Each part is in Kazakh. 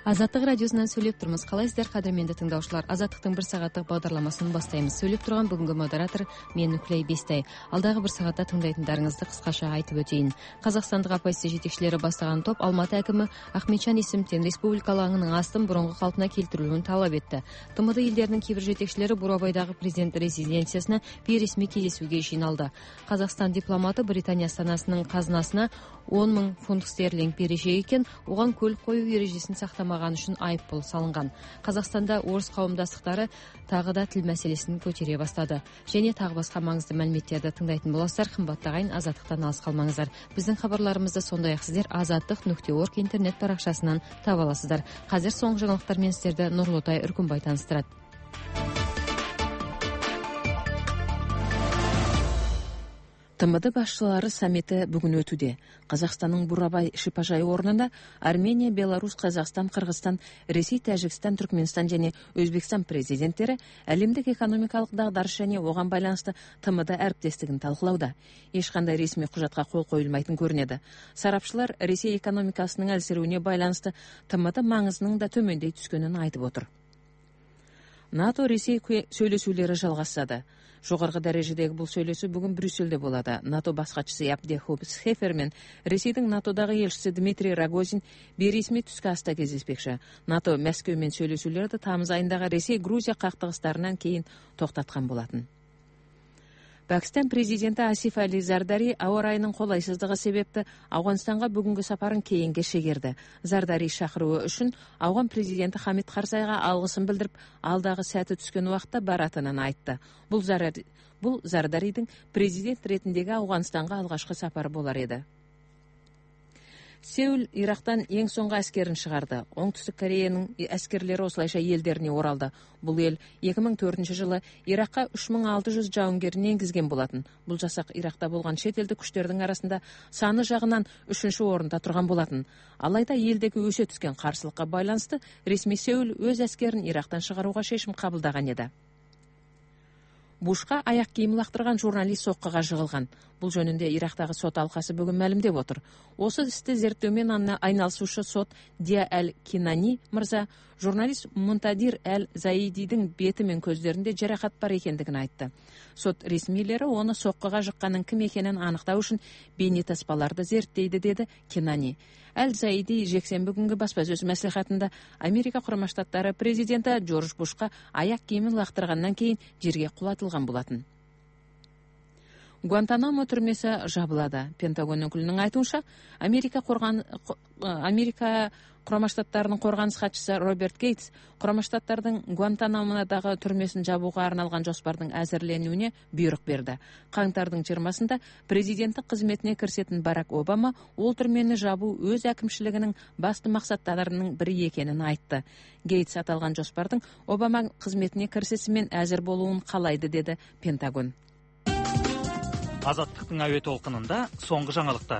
Азаттық радиосынан сөйлеп тұрмыз. Қалайсыздар, қадірменді тыңдаушылар? Азаттықтың бір сағаттық бағдарламасын бастаймыз. Сөйлеп тұрған бүгінгі модератор мен Нүклей Бестай. Алдағы бір сағатта тыңдайтындарыңызды қысқаша айтып өтейін. Қазақстандық оппозиция жетекшілері бастаған топ Алматы әкімі Ахметжан Есімовтен республика алаңының астын бұрынғы қалпына келтірілуін талап етті. ТМД елдерінің кейбір жетекшілері Бурабайдағы президент резиденциясына бейресми кездесуге жиналды. Қазақстан дипломаты Британия астанасының қазынасына 10 000 фунт стерлинг берешек екен, оған көлік қою ережесін сақтамаған үшін айыппұл салынған. Қазақстанда орыс қауымдастықтары тағы да тіл мәселесін көтере бастады. Және тағы басқа маңызды мәліметтерді тыңдайтын боласыздар. Қымбатты ағайын, Азаттықтан алыс қалмаңыздар. Біздің хабарларымызды сондай-ақ сіздер azаттық.org интернет парақшасынан таба аласыздар. Қазір соңғы жаңалықтармен сіздерді Нұрлытай Үркімбай таныстырады. ТМД басшылары саммиті бүгін өтуде. Қазақстанның Бурабай шипажай орнында Армения, Беларусь, Қазақстан, Қырғызстан, Ресей, Тәжікстан, Түркменстан және Өзбекстан президенттері әлемдік экономикалық дағдарыс және оған байланысты ТМД әріптестігін талқылауда. Ешқандай ресми құжатқа қол қойылмайтын көрінеді. Сарапшылар Ресей экономикасының әлсіреуіне байланысты ТМД маңызының да төмендей түскенін айтып отыр. НАТО Ресей сөйлесулері жалғасады. Жоғарғы дәрежедегі бұл сөйлесу бүгін Брюссельде болады. НАТО бас хатшысы Абде Хефер мен Ресейдің НАТОдағы елшісі Дмитрий Рогозин бейресми түскі аста кездеспекші. НАТО Мәскеумен сөйлесулерді тамыз айындағы Ресей-Грузия қақтығыстарынан кейін тоқтатқан болатын. Пәкістан президенті Асиф Али Зардари ауа райының қолайсыздығы себепті Ауғанстанға бүгінгі сапарын кейінге шегерді. Зардари шақыруы үшін Ауған президенті Хамид Қарзайға алғысын білдіріп, алдағы сәті түскен уақытта баратынын айтты. Бұл Зардаридің президент ретіндегі Ауғанстанға алғашқы сапары болар еді. Сеул Ирактан ең соңғы әскерін шығарды. Оңтүстік Кореяның әскерлері осылайша елдеріне оралды. Бұл ел 2004 жылы Иракқа 3600 жауынгерін енгізген болатын. Бұл жасақ Иракта болған шетелдік күштердің арасында саны жағынан 3-ші орында тұрған болатын. Алайда елдегі өсе түскен қарсылыққа байланысты ресми Сеул өз әскерін Ирактан шығаруға шешім қабылдаған еді. Бушқа аяқ киім лақтырған журналист соққыға жығылған. Бұл жөнінде Ирактағы сот алқасы бүгін мәлімдеп отыр. Осы істі зерттеумен айналысушы сот Дия Әл-Кинани мырза журналист Мунтадир Әл-Заидидің беті мен көздерінде жарақат бар екендігін айтты. Сот ресмилері оны соққыға жыққанның кім екенін анықтау үшін бейнетаспаларды зерттейді, деді Кинани. Әл-Заиди жексенбі күнгі баспасөз мәслихатында Америка Құрама Штаттары президенті Джордж Бушқа аяқ киімін лақтырғаннан кейін жерге құлатылған болатын. Гуантанамо түрмесі жабылады. Пентагон өкілінің айтуынша, Америка Құрама Штаттарының қорғаныс хатшысы Роберт Гейтс Құрама Штаттардың Гуантанамодағы түрмесін жабуға арналған жоспардың әзірленуіне бұйрық берді. Қаңтардың 20-сында президенттік қызметіне кірісетін Барак Обама ол түрмені жабу өз әкімшілігінің басты мақсаттарының бірі екенін айтты. Гейтс аталған жоспардың Обама қызметіне кірісісімен әзір болуын қалайды, деді Пентагон. Азаттықтың әуе толқынында соңғы жаңалықтар.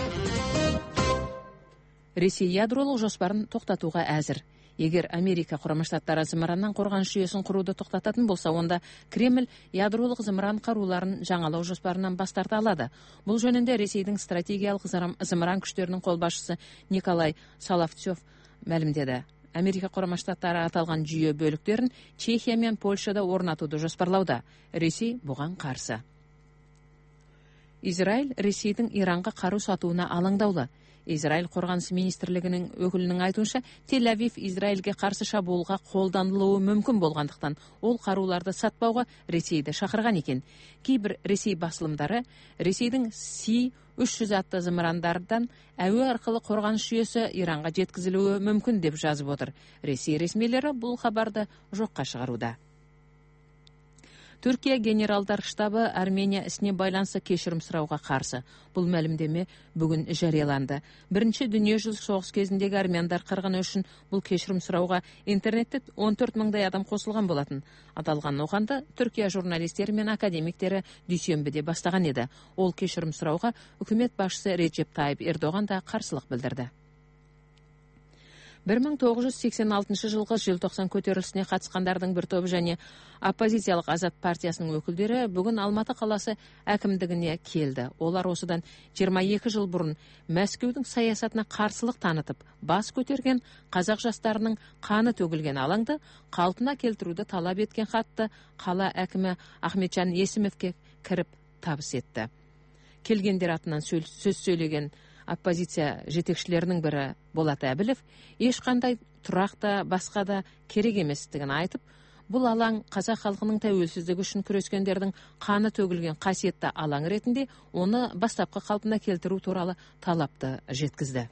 Ресей ядролық жоспарын тоқтатуға әзір. Егер Америка Құрама Штаттары зымыраннан қорғаныс жүйесін құруды тоқтататын болса, онда Кремль ядролық зымыран қаруларын жаңалау жоспарынан бас тарта алады. Бұл жөнінде Ресейдің стратегиялық зымыран күштерінің қолбасшысы Николай Соловцев мәлімдеді. Америка Құрама Штаттары аталған жүйе бөліктерін Чехия мен Польшада орнатуды жоспарлауда. Ресей бұған қарсы. Израиль Ресейдің Иранға қару сатуына алаңдаулы. Израиль қорғаныс министрлігінің өкілінің айтуынша, Тель-Авив Израильге қарсы шабуылға қолданылуы мүмкін болғандықтан, ол қаруларды сатпауға Ресейді шақырған екен. Кейбір Ресей басылымдары Ресейдің Си-300 атты зымырандардан әуе арқылы қорғаныс жүйесі Иранға жеткізілуі мүмкін деп жазып отыр. Ресей ресмилері бұл хабарды жоққа шығаруда. Түркия генералдар штабы Армения ісіне байланысты кешірім сұрауға қарсы. Бұл мәлімдеме бүгін жарияланды. Бірінші дүниежүзілік соғыс кезіндегі армяндар қырғыны үшін бұл кешірім сұрауға интернетте 14 000 адам қосылған болатын. Аталған оғанды Түркия журналистері мен академиктері дүйсенбіде бастаған еді. Ол кешірім сұрауға үкімет басшысы Реджеп Тайып Ердоған да қарсылық білдірді. 1986 жылғы желтоқсан көтерілісіне қатысқандардың бір тобы және оппозициялық Азат партиясының өкілдері бүгін Алматы қаласы әкімдігіне келді. Олар осыдан 22 жыл бұрын Мәскеудің саясатына қарсылық танытып, бас көтерген қазақ жастарының қаны төгілген алаңды қалпына келтіруді талап еткен хатты қала әкімі Ахметжан Есімовке кіріп табыс етті. Келгендер атынан сөз сөйлеген оппозиция жетекшілерінің бірі Болат Әбілов ешқандай тұрақты басқа да керек еместігін айтып, бұл алаң қазақ халқының тәуелсіздігі үшін күрескендердің қаны төгілген қасиетті алаң ретінде оны бастапқы қалпына келтіру туралы талапты жеткізді.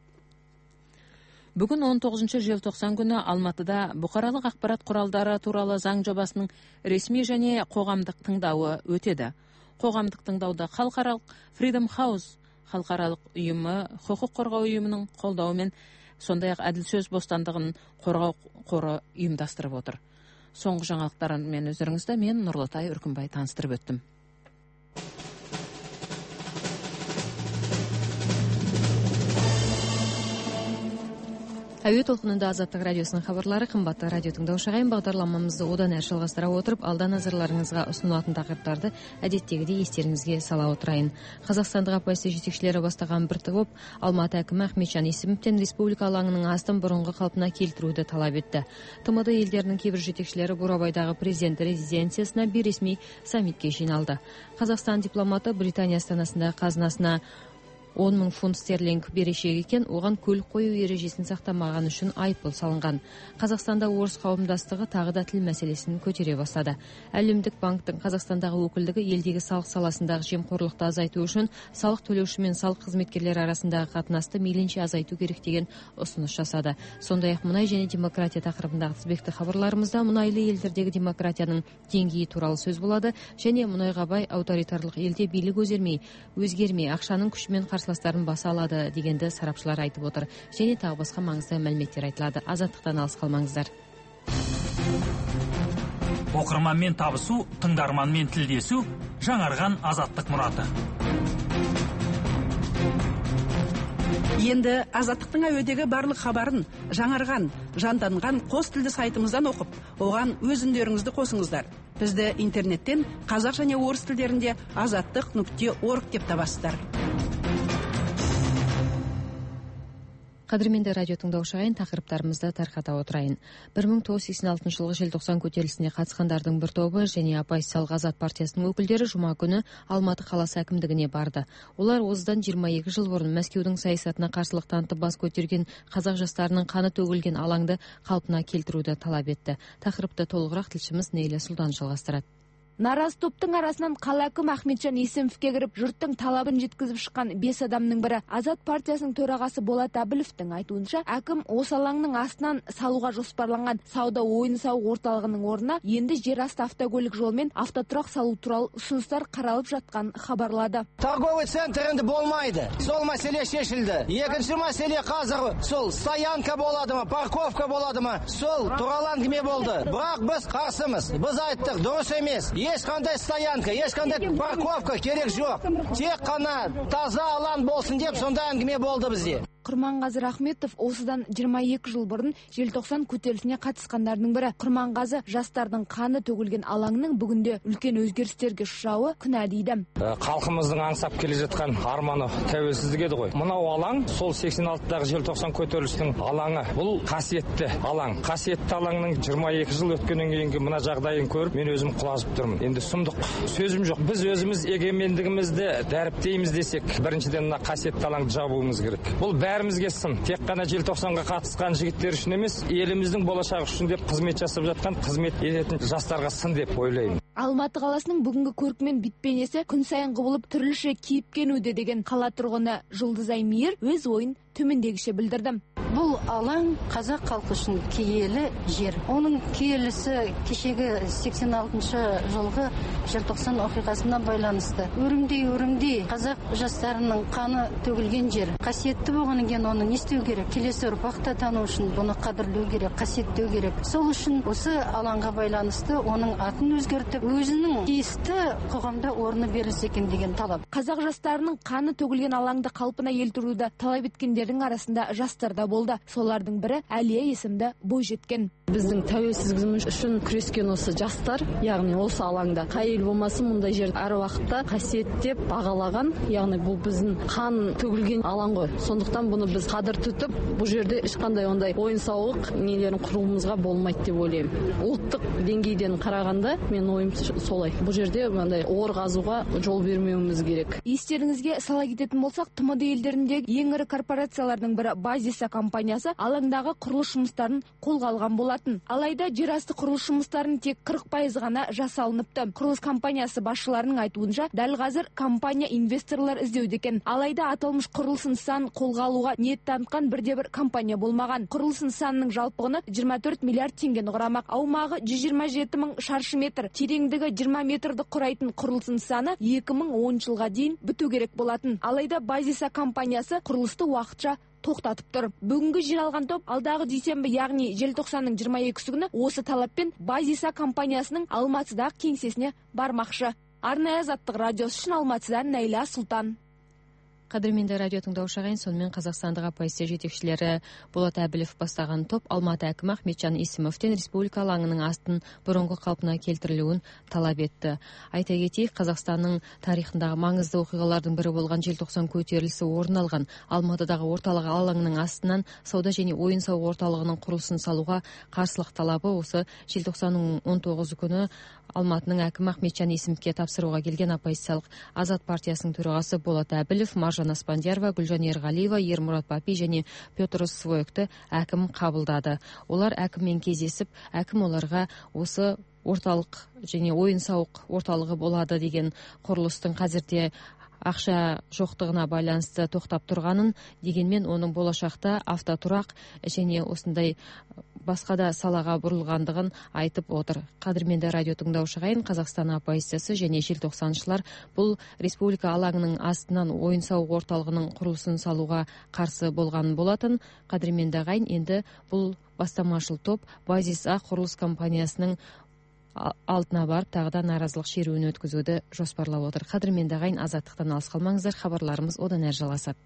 Бүгін 19 желтоқсан күні Алматыда бұқаралық ақпарат құралдары туралы заң жобасының ресми және қоғамдық тыңдауы өтеді. Қоғамдық тыңдауда халықаралық Freedom House халықаралық ұйымы, құқық қорғау ұйымының қолдауымен, сондай-ақ әділ сөз бостандығын қорғау қоры ұйымдастырып отыр. Соңғы жаңалықтармен өздеріңізді мен Нұрлытай Үркімбай таныстырып өттім. Әуе толқынында Азаттық радиосының хабарлары. Қымбатты радио тыңдаушы ағайын, бағдарламамызды одан әрі жалғастыра отырып, алда назарларыңызға ұсынылатын тақырыптарды әдеттегідей естеріңізге сала отырайын. Қазақстандық оппозиция жетекшілері бастаған бір топ Алматы әкімі Ахметжан Есімовтен республика алаңының астын бұрынғы қалпына келтіруді талап етті. TMD елдерінің кейбір жетекшілері Бурабайдағы президент резиденциясына бейресми саммитке жиналды. Қазақстан дипломаты Британия астанасында қазынасына 10 мың фунт стерлинг берешек екен, оған көлік қою ережесін сақтамаған үшін айыппұл салынған. Қазақстанда орыс қауымдастығы тағы да тіл мәселесін көтере бастады. Әлемдік банктың Қазақстандағы өкілдігі елдегі салық саласындағы жемқорлықты азайту үшін салық төлеуші мен салық қызметкерлері арасындағы қатынасты мейлінше азайту керек деген ұсыныс жасады. Сондай-ақ мұнай және демократия тақырыбындағы тізбекті хабарларымызда мұнайлы елдердегі демократияның деңгейі туралы сөз болады және мұнайға бай авторитарлық елде билік өзгермей ақшаның күшімен қарсыластарын баса алады дегенді сарапшылар айтып отыр. Және тағы басқа маңызды мәліметтер айтылады. Азаттықтан алыс қалмаңыздар. Оқырманмен табысу, тыңдарманмен тілдесу, жаңарған азаттық мұраты. Енді Азаттықтың әуедегі барлық хабарын жаңарған, жанданған қос тілді сайтымыздан оқып, оған өз үндеріңізді қосыңыздар. Бізді интернеттен қазақ және орыс тілдерінде azаттық.org деп табасыздар. Қадірменді радио тыңдаушы ағайын, тақырыптарымызды тарқата отырайын. 1986 жылғы желтоқсан көтерілісіне қатысқандардың бір тобы және оппозициялық Азат партиясының өкілдері жұма күні Алматы қаласы әкімдігіне барды. Олар осыдан 22 жыл бұрын Мәскеудің саясатына қарсылық танытып бас көтерген қазақ жастарының қаны төгілген алаңды қалпына келтіруді талап етті. Тақырыпты толығырақ тілшіміз Нейлі Сұлтан жалғастырады. Наразы топтың арасынан қала әкімі Ахметжан Есімовке кіріп, жұрттың талабын жеткізіп шыққан 5 адамның бірі Азат партиясының төрағасы Болат Әбіловтің айтуынша, әкім осы алаңның астынан салуға жоспарланған сауда ойын-сауық орталығының орнына енді жер асты автокөлік жолымен автотұрақ салу туралы ұсыныстар қаралып жатқан хабарлады. Торговый центр енді болмайды. Сол мәселе шешілді. Екінші мәселе қазір сол стоянка болады ма, парковка болады ма, сол туралы әңгіме болды. Бірақ біз қарсымыз. Біз айттық, дұрыс емес. Ешқандай стоянка, ешқандай парковка керек жоқ. Тек қана таза алаң болсын деп сонда әңгіме болды бізде. Құрманғазы Рахметов осыдан 22 жыл бұрын желтоқсан көтерілісіне қатысқандардың бірі. Құрманғазы жастардың қаны төгілген алаңның бүгінде үлкен өзгерістерге ұшырауы күнә дейді. Халқымыздың аңсап келе жатқан арманы тәуелсіздік еді ғой. Мынау алаң сол 86-дағы желтоқсан көтерілісінің алаңы. Бұл қасиетті алаң. Қасиетті алаңның 22 жыл өткеннен кейінгі мына жағдайын көріп, мен өзім құлазып тұрмын. Енді сұмдық сөзім жоқ. Біз өзіміз егемендігімізді дәріптейміз десек, біріншіден мына қасиетті алаңды жабуымыз керек. Бұл бәрімізге сын. Тек қана желтоқсанға қатысқан жігіттер үшін емес, еліміздің болашағы үшін деп қызмет жасап жатқан, қызмет ететін жастарға сын деп ойлаймын. Алматы қаласының бүгінгі көркімен бітпенесі күн сайын құбылып түрліше кейіпкенуде деген қала тұрғыны Жұлдызай Мейір өз ойын төмендегіше білдірді. Бұл алаң қазақ халқы үшін киелі жер. Оның киелісі кешегі 86 жылғы желтоқсан оқиғасына байланысты. Өрімдей қазақ жастарының қаны төгілген жер. Қасиетті болғаннан кейін оны не істеу керек? Келесі ұрпақта тану үшін бұны қадірлеу керек, қасиеттеу керек. Сол үшін осы алаңға байланысты оның атын өзгертіп, өзінің тиісті қоғамда орны берілсе екен деген талап. Қазақ жастарының қаны төгілген алаңды қалпына келтіруді талап еткендердің арасында жастар да болды. болды. Солардың бірі Әлия есімді бойжеткен. Біздің тәуелсіздігіміз үшін күрескен осы жастар, яғни осы алаңда қай ел болмасын мұндай жер әр уақытта қасиеттеп бағалаған, яғни бұл біздің қан төгілген алаң ғой. Сондықтан бұны біз қадір тұтып, бұл жерде ешқандай ондай ойын-сауық нелерін құруымызға болмайды деп ойлаймын. Ұлттық деңгейден қарағанда мен ойым солай. Бұл жерде мындай ор қазуға жол бермеуіміз керек. Естеріңізге сала кететін болсақ, ТМД елдеріндегі ең ірі корпорациялардың бірі Базиса компаниясы алаңдағы құрылыс жұмыстарын қолға алған болатын. Алайда жерасты құрылыс жұмыстарын тек 40% ғана жасалыныпты. Құрылыс компаниясы басшыларының айтуынша, дәл қазір компания инвесторлар іздеуде екен. Алайда аталмыш құрылыс нысанын қолға алуға ниет танытқан бірде-бір компания болмаған. Құрылыс нысанының жалпы құны 24 миллиард теңгені құрамақ. Аумағы 127 мың шаршы метр, тереңдігі 20 метрді құрайтын құрылыс нысаны 2010 жылға дейін біту керек болатын. Алайда Базиса компаниясы құрылысты уақытша тоқтатып тұр. Бүгінгі жер алған топ алдағы дүйсенбі, яғни желтоқсанның 22-сі күні осы талаппен Базиса компаниясының Алматыдағы кеңсесіне бармақшы. Арнайы Азаттық радиосы үшін Алматыдан Нәйла Сұлтан. Қадірменді радио тыңдаушы ағайын, сонымен Қазақстандық оппозиция жетекшілері Болат Әбілов бастаған топ Алматы әкімі Ахметжан Есімовтен республика алаңының астын бұрынғы қалпына келтірілуін талап етті. Айта кетейік, Қазақстанның тарихындағы маңызды оқиғалардың бірі болған желтоқсан көтерілісі орын алған Алматыдағы орталық алаңның астынан сауда және ойын-сауық орталығының құрылысын салуға қарсылық талабы осы желтоқсанның 19 күні Алматының әкімі Ахметжан Есімовке тапсыруға келген оппозициялық Азат партиясының төрағасы Болат Әбілов, Маржан Аспандиярова, Гүлжан Ерғалиева, Ермұрат Папи және Петр Своекті әкім қабылдады. Олар әкіммен кездесіп, әкім оларға осы орталық және ойын-сауық орталығы болады деген құрылыстың қазірде ақша жоқтығына байланысты тоқтап тұрғанын, дегенмен оның болашақта автотұрақ және осындай басқа да салаға бұрылғандығын айтып отыр. Қадірменді радио тыңдаушы ағайын, Қазақстан оппозициясы және желтоқсаншылар бұл республика алаңының астынан ойын-сауық орталығының құрылысын салуға қарсы болған болатын. Қадірменді ағайын, енді бұл бастамашыл топ Базиса құрылыс компаниясының алдына барып тағы да наразылық шеруін өткізуді жоспарлап отыр. Қадірменді ағайын, азаттықтан алыс қалмаңыздар, хабарларымыз одан әрі жалғасады.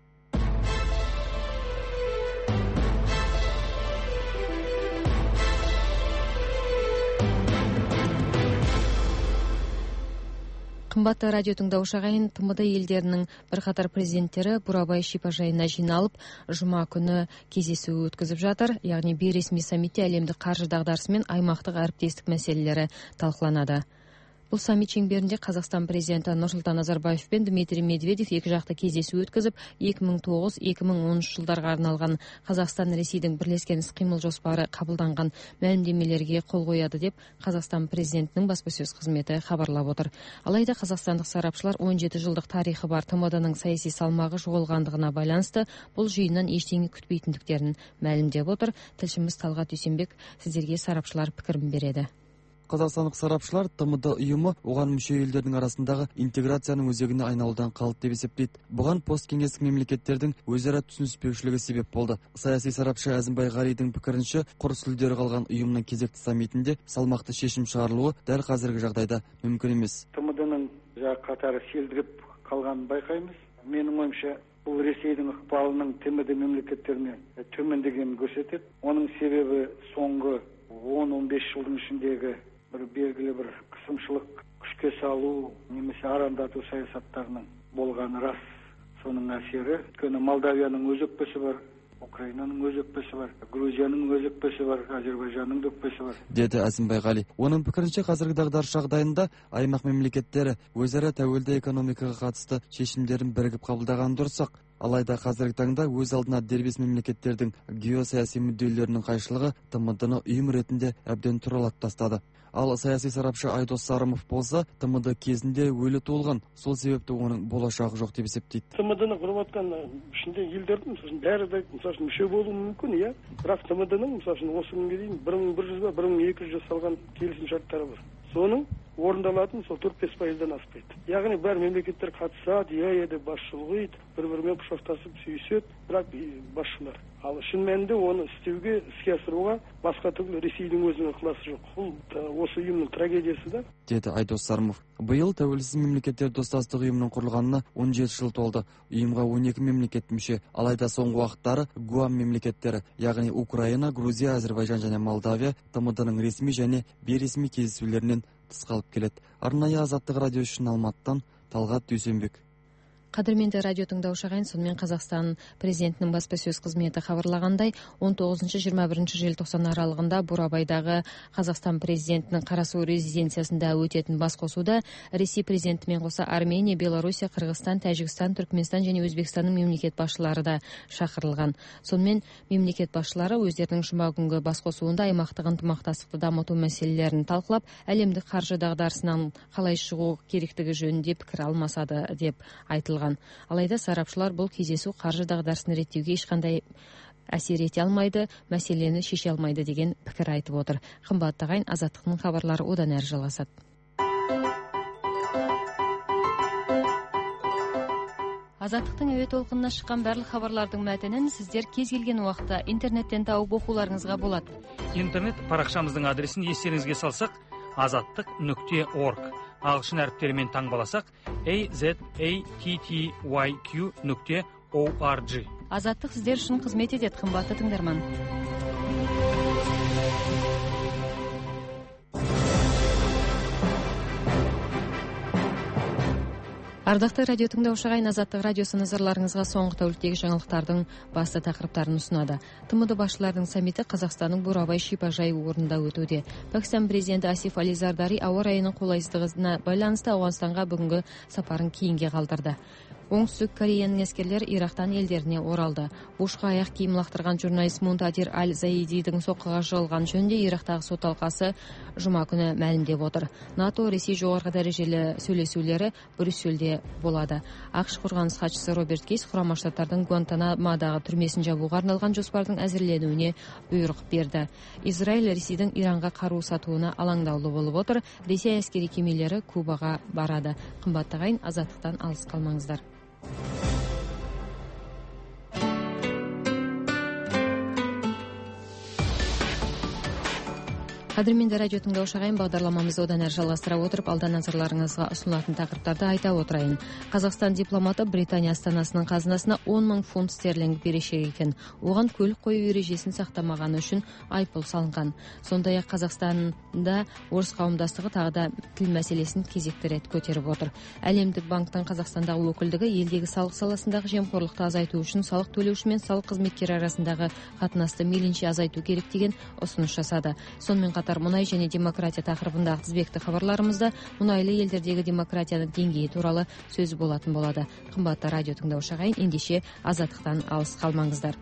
Қымбатты радио тыңдаушы ағайын, ТМД елдерінің бірқатар президенттері Бурабай шипажайына жиналып, жұма күні кездесу өткізіп жатыр. Яғни бейресми саммитте әлемдік қаржы дағдарысы мен аймақтық әріптестік мәселелері талқыланады. Бұл саммит шеңберінде Қазақстан президенті Нұрсұлтан Назарбаев пен Дмитрий Медведев екі жақты кездесу өткізіп, 2009-2013 жылдарға арналған Қазақстан-Ресейдің бірлескен іс-қимыл жоспары қабылданған мәлімдемелерге қол қояды деп Қазақстан президентінің баспасөз қызметі хабарлап отыр. Алайда қазақстандық сарапшылар 17 жылдық тарихы бар ТМД-ның саяси салмағы жоғалғандығына байланысты бұл жиыннан ештеңе күтпейтіндіктерін мәлімдеп отыр. Тілшіміз Талғат Дүйсенбек сіздерге сарапшылар пікірін береді. Қазақстандық сарапшылар ТМД ұйымы оған мүше елдердің арасындағы интеграцияның өзегіне айналудан қалды деп есептейді. Бұған посткеңестік мемлекеттердің өзара түсініспеушілігі себеп болды. Саяси сарапшы Әзімбай Ғалидің пікірінше, құр сүлдері қалған ұйымның кезекті саммитінде салмақты шешім шығарылуы дәл қазіргі жағдайда мүмкін емес. ТМД-ның қатары селдіріп қалғанын байқаймыз. Менің ойымша, бұл Ресейдің ықпалының ТМД мемлекеттеріне төмендегенін көрсетеді. Оның себебі соңғы 10-15 жылдың ішіндегі бір белгілі бір қысымшылық, күшке салу немесе арандату саясаттарының болғаны рас. Соның әсері, өйткені Молдавияның өз өкпесі бар, Украинаның өз өкпесі бар, Грузияның өз өкпесі бар, Азербайжанның өкпесі бар, деді Әзімбай Ғали. Оның пікірінше, қазіргі дағдарыс жағдайында аймақ мемлекеттері өзара тәуелді экономикаға қатысты шешімдерін бірігіп қабылдаған дұрыс-ақ. Алайда қазіргі таңда өз алдына дербес мемлекеттердің геосаяси мүдделерінің қайшылығы ТМД-ны ұйым ретінде әбден тұралап тастады. Ал саяси сарапшы Айдос Сарымов болса, ТМД кезінде өлі туылған, сол себепті оның болашағы жоқ деп есептейді. ТМД-ны құрып жатқан ішінде елдердің бәрі де мүше болуы мүмкін, иә. Бірақ ТМД-ның осы күнге дейін 1100 ба 1200 жасалған келісім шарттары бар. Соның орындалатын сол 4-5%-дан аспайды. Яғни бәр мемлекеттер қатысады, еді басшылығы еді, бір-бірімен құшақтасып сүйіседі, бірақ басшылар. Ал шын мәнінде оны істеуге, іске асыруға басқа түрлі Ресейдің өзінің ықыласы жоқ. Бұл осы ұйымның трагедиясы да, деді Айдос Сарымов. Быйыл тәуелсіз мемлекеттер достастық ұйымының құрылғанына 17 жыл толды. Ұйымға 12 мемлекет мүше. Алайда соңғы уақыттары Гуам мемлекеттері, яғни Украина, Грузия, Әзербайжан және Молдавия ТМД-ның ресми және бейресми кездесулерінен тыс қалып келеді. Арнайы Азаттық радио үшін Алматыдан Талғат Дүйсенбек. Қадірменді радио тыңдаушы ағайын, сонымен Қазақстан президентінің баспасөз қызметі хабарлағандай, 19-21 желтоқсан аралығында Бурабайдағы Қазақстан президентінің Қарасу резиденциясында өтетін басқосуда Ресей президентімен қоса Армения, Белоруссия, Қырғызстан, Тәжікстан, Түркменстан және Өзбекстанның мемлекет басшылары да шақырылған. Сонымен мемлекет басшылары өздерінің жұма күнгі басқосуында аймақтық ынтымақтастықты дамыту мәселелерін талқылап, әлемдік қаржы дағдарысынан қалай шығу керектігі жөнінде пікір алмасады деп айтылған. Алайда сарапшылар бұл кездесу қаржы дағдарысын реттеуге ешқандай әсер ете алмайды, мәселені шеше алмайды деген пікір айтып отыр. Қымбатты ағайын, Азаттықтың хабарлары одан әрі жалғасады. Азаттықтың әуе толқынына шыққан барлық хабарлардың мәтінін сіздер кез келген уақытта интернеттен тауып оқуларыңызға болады. Интернет парақшамыздың адресін естеріңізге салсақ, azattik.org. Ағылшын әріптерімен таңбаласақ, azattyq.org. Азаттық сіздер үшін қызмет етеді, қымбатты тыңдарман. Ардақты радио тыңдаушы ағайын, Азаттық радиосы назарларыңызға соңғы тәуліктегі жаңалықтардың басты тақырыптарын ұсынады. ТМД басшыларының саммиті Қазақстанның Бурабай шипажайы орнында өтуде. Пәкістан президенті Асиф Али Зардари ауа райының қолайсыздығына байланысты Ауғанстанға бүгінгі сапарын кейінге қалдырды. Оңтүстік Кореяның әскерлері Ирактан елдеріне оралды. Бушқа аяқ киім лақтырған журналист Мунтадир Аль-Заидидің соққыға жығылған жөнінде Ирактағы сот алқасы жұма күні мәлімдеп отыр. НАТО Ресей жоғарғы дәрежелі сөйлесулері Брюссельде болады. ақш қорғаныс хатшысы Роберт Кейс құрама штаттардың Гуантанамодағы түрмесін жабуға арналған жоспардың әзірленуіне бұйрық берді. Израиль Ресейдің Иранға қару сатуына алаңдаулы болып отыр. Ресей әскери кемелері Кубаға барады. Қымбатты ағайын, Азаттықтан алыс қалмаңыздар. Қадірменді радио тыңдаушы ағайын, бағдарламамызды одан әрі жалғастыра отырып, алда назарларыңызға ұсынылатын тақырыптарды айта отырайын. Қазақстан дипломаты Британия астанасының қазынасына 10.000 фунт стерлинг берешек екен. Оған көлік қою ережесін сақтамағаны үшін айыппұл салынған. Сондай-ақ Қазақстанда орыс қауымдастығы тағы да тіл мәселесін кезекті рет көтеріп отыр. Әлемдік банктың Қазақстандағы өкілдігі елдегі салық саласындағы жемқорлықты азайту үшін салық төлеуші мен салық қызметкері арасындағы қатынасты мейлінше азайту керек деген ұсыныс жасады. Сонымен қатар мұнай және демократия тақырыбындағы тізбекті хабарларымызда мұнайлы елдердегі демократияның деңгейі туралы сөз болатын болады. Қымбатты радио тыңдаушы ағайын, ендеше Азаттықтан алыс қалмаңыздар.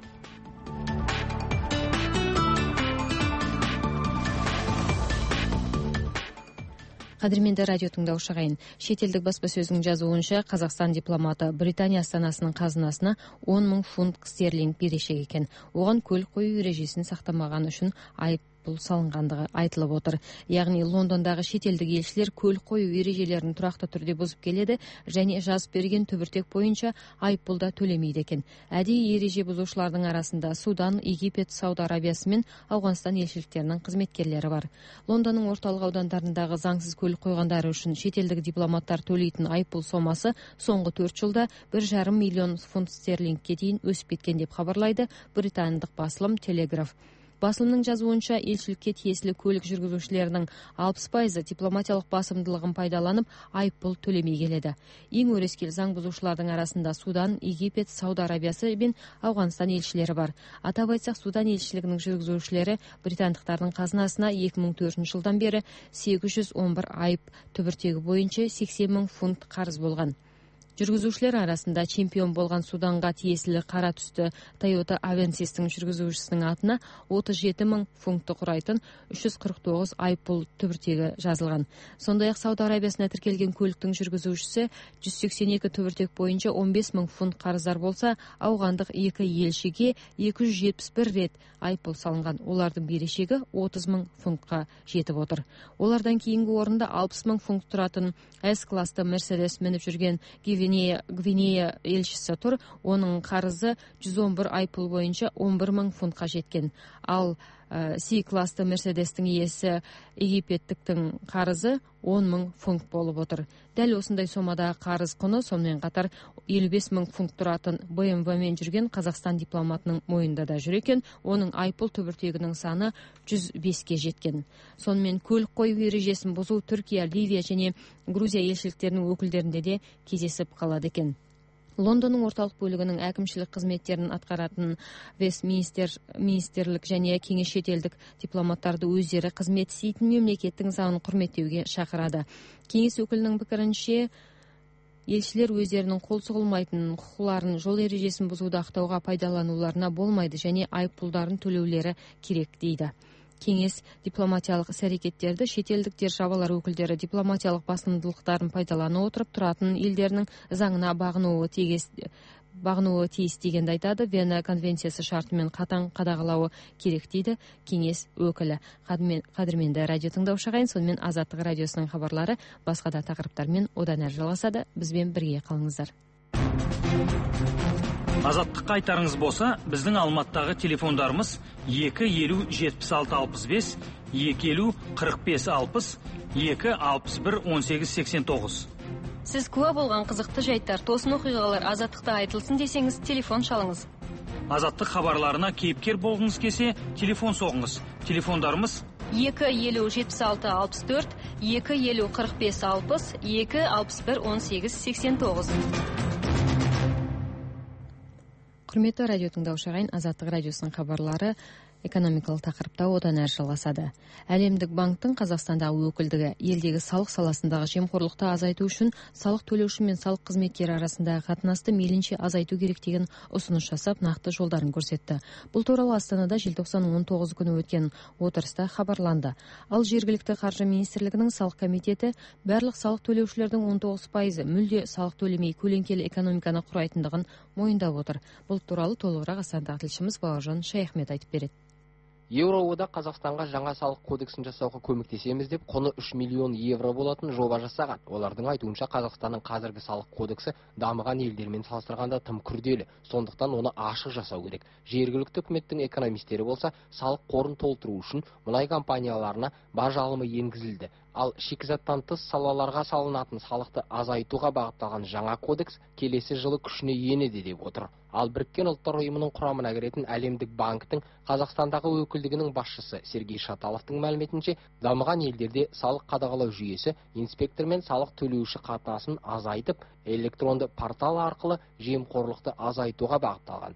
Қадірменді радио тыңдаушы ағайын, шетелдік баспасөздің жазуынша Қазақстан дипломаты Британия астанасының қазынасына 10.000 фунт стерлинг берешек екен. Оған көлік қою ережесін сақтамаған үшін айыппұл салынғандығы айтылып отыр. Яғни Лондондағы шетелдік елшілер көлік қою ережелерін тұрақты түрде бұзып келеді және жазып берген түбіртек бойынша айыппұл да төлемейді екен. Әдейі ереже бұзушылардың арасында Судан, Египет, Сауд Арабиясы мен Ауғанстан елшіліктерінің қызметкерлері бар. Лондонның орталық аудандарындағы заңсыз көлік қойғандары үшін шетелдік дипломаттар төлейтін айыппұл сомасы соңғы 4 жылда 1,5 миллион фунт стерлингке дейін өсіп кеткен деп хабарлайды британдық басылым Телеграф. Басылымның жазуынша елшілікке тиесілі көлік жүргізушілерінің 60% дипломатиялық басымдылығын пайдаланып айыппұл төлемей келеді. Ең өрескел заң бұзушылардың арасында Судан, Египет, Сауд Арабиясы мен Ауғанстан елшілері бар. Атап айтсақ, Судан елшілігінің жүргізушілері британдықтардың қазынасына 2004 жылдан бері 811 айып түбіртегі бойынша 80.000 фунт қарыз болған. Жүргізушілер арасында чемпион болған Суданға тиесілі қара түсті Toyota Avensis'тің жүргізушісінің атына 37.000 фунтты құрайтын 349 айыппұл түбіртегі жазылған. Сондай-ақ Сауд Арабиясына тіркелген көліктің жүргізушісі 182 түбіртек бойынша 15.000 фунт қарыздар болса, ауғандық екі елшіге 271 рет айыппұл салынған. Олардың берешегі 30.000 фунтқа жетіп отыр. Олардан кейінгі орында 60.000 фунт тұратын S-класты Mercedes мініп жүрген Гвинея елшісі тұр. Оның қарызы 111 айыппұл бойынша 11.000 фунтқа жеткен. Ал C класты Мерседестің иесі египеттіктің қарызы 10 000 фунт болып отыр. Дәл осындай сомадағы қарыз құны сонымен қатар 55 000 фунт тұратын BMW-мен жүрген Қазақстан дипломатының мойнында да жүр екен. Оның айыппұл түбіртегінің саны 105-ке жеткен. Сонымен көлік қою ережесін бұзу Түркия, Ливия және Грузия елшіліктерінің өкілдерінде де кездесіп қалады екен. Лондонның орталық бөлігінің әкімшілік қызметтерін атқаратын Вестминстерлік және кеңес шетелдік дипломаттарды өздері қызмет істейтін мемлекеттің заңын құрметтеуге шақырады. Кеңес өкілінің пікірінше, елшілер өздерінің қол сұғылмайтын құқыларын жол ережесін бұзуды ақтауға пайдалануларына болмайды және айыппұлдарын төлеулері керек дейді. Кеңес дипломатиялық іс-әрекеттерді шетелдік державалар өкілдері дипломатиялық басымдылықтарын пайдалана отырып тұратын елдерінің заңына бағынуы тиіс дегенді айтады. Вена конвенциясы шартымен қатаң қадағалауы керек дейді кеңес өкілі. Қадірменді радио тыңдаушы ағайын, сонымен Азаттық радиосының хабарлары басқа да тақырыптармен одан әрі жалғасады. Бізбен бірге қалыңыздар. Азаттыққа айтарыңыз болса, біздің Алматыдағы телефондарымыз 250-76-65, 250-45-60, 2-61-18-89. Сіз куә болған қызықты жайттар, тосын оқиғалар Азаттықта айтылсын десеңіз, телефон шалыңыз. Азаттық хабарларына кейіпкер болғыңыз келсе, телефон соғыңыз. Телефондарымыз 250-76-64, 250-45-60, 2-61-18-89. Құрметті радио тыңдаушы ағайын, Азаттық радиосының хабарлары экономикалық тақырыпта одан әрі жалғасады. Әлемдік банктың Қазақстандағы өкілдігі елдегі салық саласындағы жемқорлықты азайту үшін салық төлеуші мен салық қызметкері арасындағы қатынасты мейлінше азайту керек деген ұсыныс жасап, нақты жолдарын көрсетті. Бұл туралы Астанада желтоқсанның 19 күні өткен отырыста хабарланды. Ал жергілікті қаржы министрлігінің салық комитеті барлық салық төлеушілердің 19% мүлде салық төлемей көлеңкелі экономиканы құрайтындығын мойындап отыр. Бұл туралы толығырақ Астанадағы тілшіміз Бауыржан Шаяхмет айтып береді. Еуроодақ Қазақстанға жаңа салық кодексін жасауға көмектесеміз деп құны 3 миллион евро болатын жоба жасаған. Олардың айтуынша Қазақстанның қазіргі салық кодексі дамыған елдермен салыстырғанда тым күрделі, сондықтан оны ашық жасау керек. Жергілікті үкіметтің экономистері болса, салық қорын толтыру үшін мұнай компанияларына баж алымы енгізілді. Ал шикізаттан тыс салаларға салынатын салықты азайтуға бағытталған жаңа кодекс келесі жылы күшіне енеді деп отыр. Ал Біріккен ұлттар ұйымының құрамына кіретін Әлемдік банктың Қазақстандағы өкілдігінің басшысы Сергей Шаталовтың мәліметінше, дамыған елдерде салық қадағалау жүйесі инспектор мен салық төлеуші қатынасын азайтып, электронды портал арқылы жемқорлықты азайтуға бағытталған.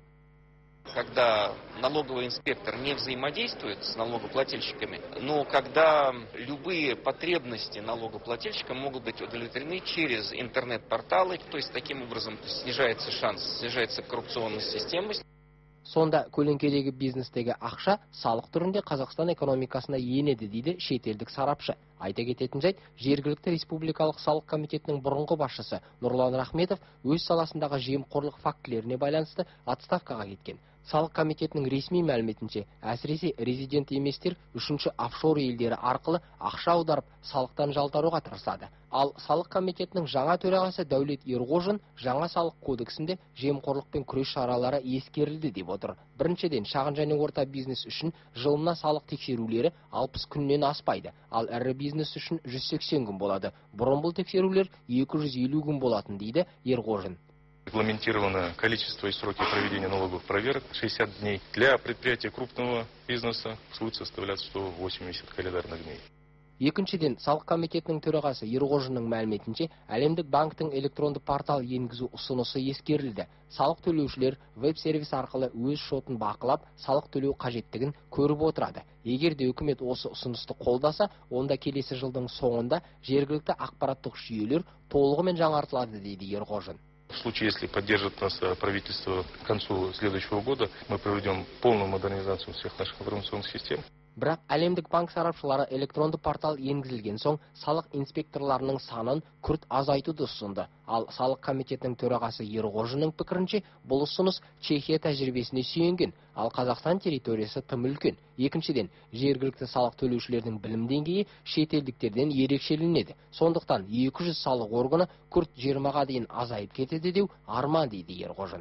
Когда налоговый инспектор не взаимодействует с налогоплательщиками, но когда любые потребности налогоплательщика могут быть удовлетворены через интернет-порталы, то есть таким образом снижается шанс, снижается коррупционность системы. Сонда көлеңкедегі бизнестегі ақша салық түрінде Қазақстан экономикасына енеді дейді шетелдік сарапшы. Айта кететін жайт, жергілікті республикалық салық комитетінің бұрынғы басшысы Нұрлан Рахметов өз саласындағы жемқорлық фактілеріне байланысты отставкаға кеткен. Салық комитетінің ресми мәліметінше, әсіресе резидент еместер үшінші офшор елдері арқылы ақша аударып, салықтан жалтаруға тырысады. Ал салық комитетінің жаңа төрағасы Дәулет Ерғожин жаңа салық кодексінде жемқорлықпен күрес шаралары ескерілді деп отыр. Біріншіден, шағын және орта бизнес үшін жылына салық тексерулері 60 күннен аспайды, ал ірі бизнес үшін 180 күн болады. Бұрын бұл тексерулер 250 күн болатын дейді Ерғожин. Регламентировано количество и сроки проведения налоговых проверок 60 дней. Для предприятия крупного бизнеса будет составлять 180 календарных дней. Екіншіден, салық комитетінің төрағасы Ерғожинның мәліметінше, Әлемдік банктың электронды портал енгізу ұсынысы ескерілді. Салық төлеушілер веб-сервис арқылы өз шотын бақылап, салық төлеу қажеттігін көріп отырады. Егер де үкімет осы ұсынысты қолдаса, онда келесі жылдың соңында жергілікті ақпараттық жүйелер толығымен жаңартылады дейді Ерғожин. В случае, если поддержит нас правительство к концу следующего года, мы проведем полную модернизацию всех наших информационных систем. Бірақ Әлемдік банк сарапшылары электронды портал енгізілген соң салық инспекторларының санын күрт азайтуды ұсынды. Ал салық комитетінің төрағасы Ерғожинның пікірінше, бұл ұсыныс Чехия тәжірибесіне сүйенген, ал Қазақстан территориясы тым үлкен. Екіншіден, жергілікті салық төлеушілердің білім деңгейі шетелдіктерден ерекшеленеді. Сондықтан 200 салық органы күрт 20-ға дейін азайып кетеді деу арман дейді Ерғожин.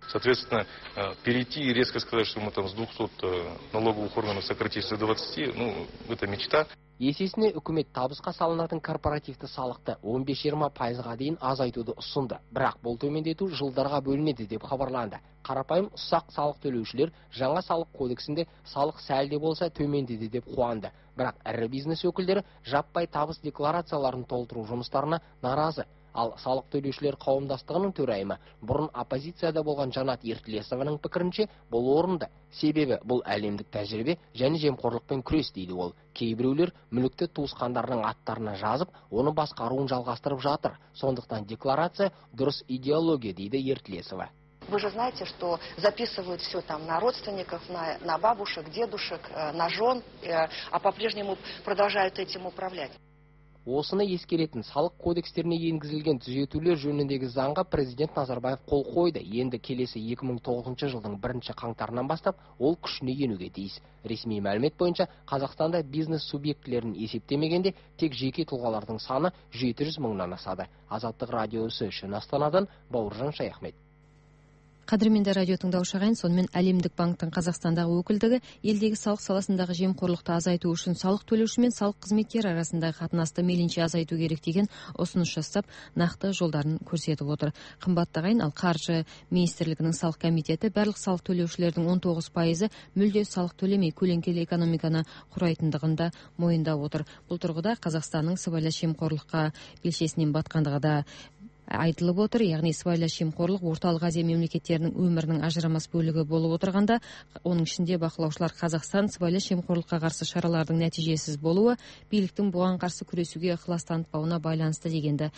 Соответственно, перейти и резко сказать, что мы там с 200 налоговых органов сократить до 20, это мечта. Есесіне үкімет табысқа салынатын корпоративті салықты 15-20%-ға дейін азайтуды ұсынды. Бірақ бұл төмендету жылдарға бөлінеді деп хабарланды. Қарапайым ұсақ салық төлеушілер жаңа салық кодексінде салық сәл де болса төмендеді деп қуанды. Бірақ ірі бизнес өкілдері жаппай табыс декларацияларын толтыру жұмыстарына наразы. Ал салық төлеушілер қауымдастығының төрайымы бұрын оппозицияда болған Жанат Ертілесованың пікірінше бұл орынды. Себебі бұл әлемдік тәжірибе және жемқорлықпен күрес дейді ол. Кейбіреулер мүлікті туысқандарының аттарына жазып, оны басқаруын жалғастырып жатыр. Сондықтан декларация дұрыс идеология дейді Ертілесова. Вы же знаете, что записывают все там на родственников, на бабушек, дедушек, на жен, а по-прежнему продолжают этим управлять. Осыны ескеретін салық кодекстеріне енгізілген түзетулер жөніндегі заңға президент Назарбаев қол қойды. Енді келесі 2009 жылдың 1 қаңтарынан бастап ол күшіне енуге тиіс. Ресми мәлімет бойынша Қазақстанда бизнес субъектілерін есептемегенде тек жеке тұлғалардың саны 700 мыңнан асады. Азаттық радиосы үшін Астанадан Бауыржан Шаяхмет. Қадірменді радио тыңдаушы ағайын, сонымен Әлемдік банктың Қазақстандағы өкілдігі елдегі салық саласындағы жемқорлықты азайту үшін салық төлеуші мен салық қызметкері арасындағы қатынасты мейлінше азайту керек деген ұсыныс жасап, нақты жолдарын көрсетіп отыр. Қымбатты ағайын, ал Қаржы министрлігінің салық комитеті барлық салық төлеушілердің 19% мүлде салық төлемей көлеңкелі экономиканы құрайтындығын да мойындап отыр. Бұл тұрғыда Қазақстанның сыбайлас жемқорлыққа белшесінен батқандығы да айтылып отыр. Яғни сыбайлас жемқорлық орталық Азия мемлекеттерінің өмірінің ажырамас бөлігі болып отырғанда, оның ішінде бақылаушылар Қазақстан сыбайлас жемқорлыққа қарсы шаралардың нәтижесіз болуы биліктің бұған қарсы күресуге ықылас танытпауына байланысты дегенді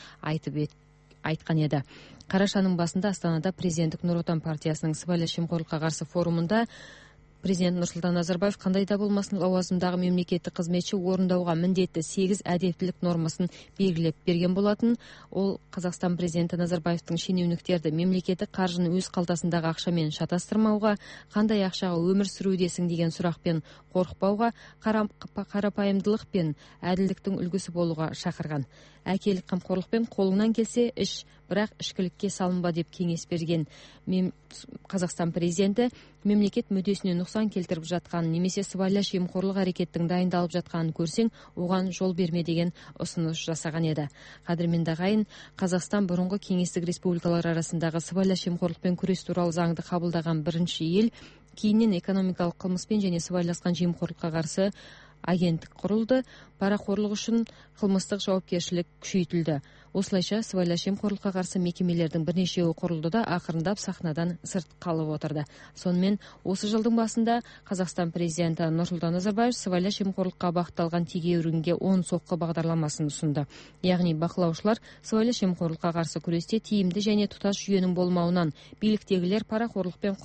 айтқан еді. Қарашаның басында Астанада президенттік Нұр Отан партиясының сыбайлас жемқорлыққа қарсы форумында Президент Нұрсұлтан Назарбаев қандай да болмасын лауазымдағы мемлекеттік қызметші орындауға міндетті 8 әдептілік нормасын белгілеп берген болатын. Ол Қазақстан президенті Назарбаевтың шенеуніктерді мемлекеттік қаржыны өз қалтасындағы ақшамен шатастырмауға, қандай ақшаға өмір сүрудесің деген сұрақпен қорықпауға, қарапайымдылық пен әділдіктің үлгісі болуға шақырған. Әкелік қамқорлықпен қолыңнан келсе іш, бірақ ішкілікке салынба деп кеңес берген Қазақстан президенті мемлекет мүддесіне нұқсан келтіріп жатқан немесе сыбайлас жемқорлық әрекеттің дайындалып жатқанын көрсең, оған жол берме деген ұсыныс жасаған еді. Қадірменді ағайын, Қазақстан бұрынғы кеңестік республикалар арасындағы сыбайлас жемқорлықпен күрес туралы заңды қабылдаған бірінші ел, кейіннен экономикалық қылмыспен және сыбайласқан жемқорлыққа қарсы агенттік құрылды. Парақорлық үшін қылмыстық жауапкершілік күшейтілді. Осылайша сыбайлас жемқорлыққа қарсы мекемелердің бірнешеуі құрылды да ақырындап сахнадан сырт қалып отырды. Сонымен осы жылдың басында Қазақстан президенті Нұрсұлтан Назарбаев сыбайлас жемқорлыққа бағытталған тегеурінге 10 соққы бағдарламасын ұсынды. Яғни бақылаушылар сыбайлас жемқорлыққа қарсы күресте тиімді және тұтас жүйенің болмауынан биліктегілер парақорлықпен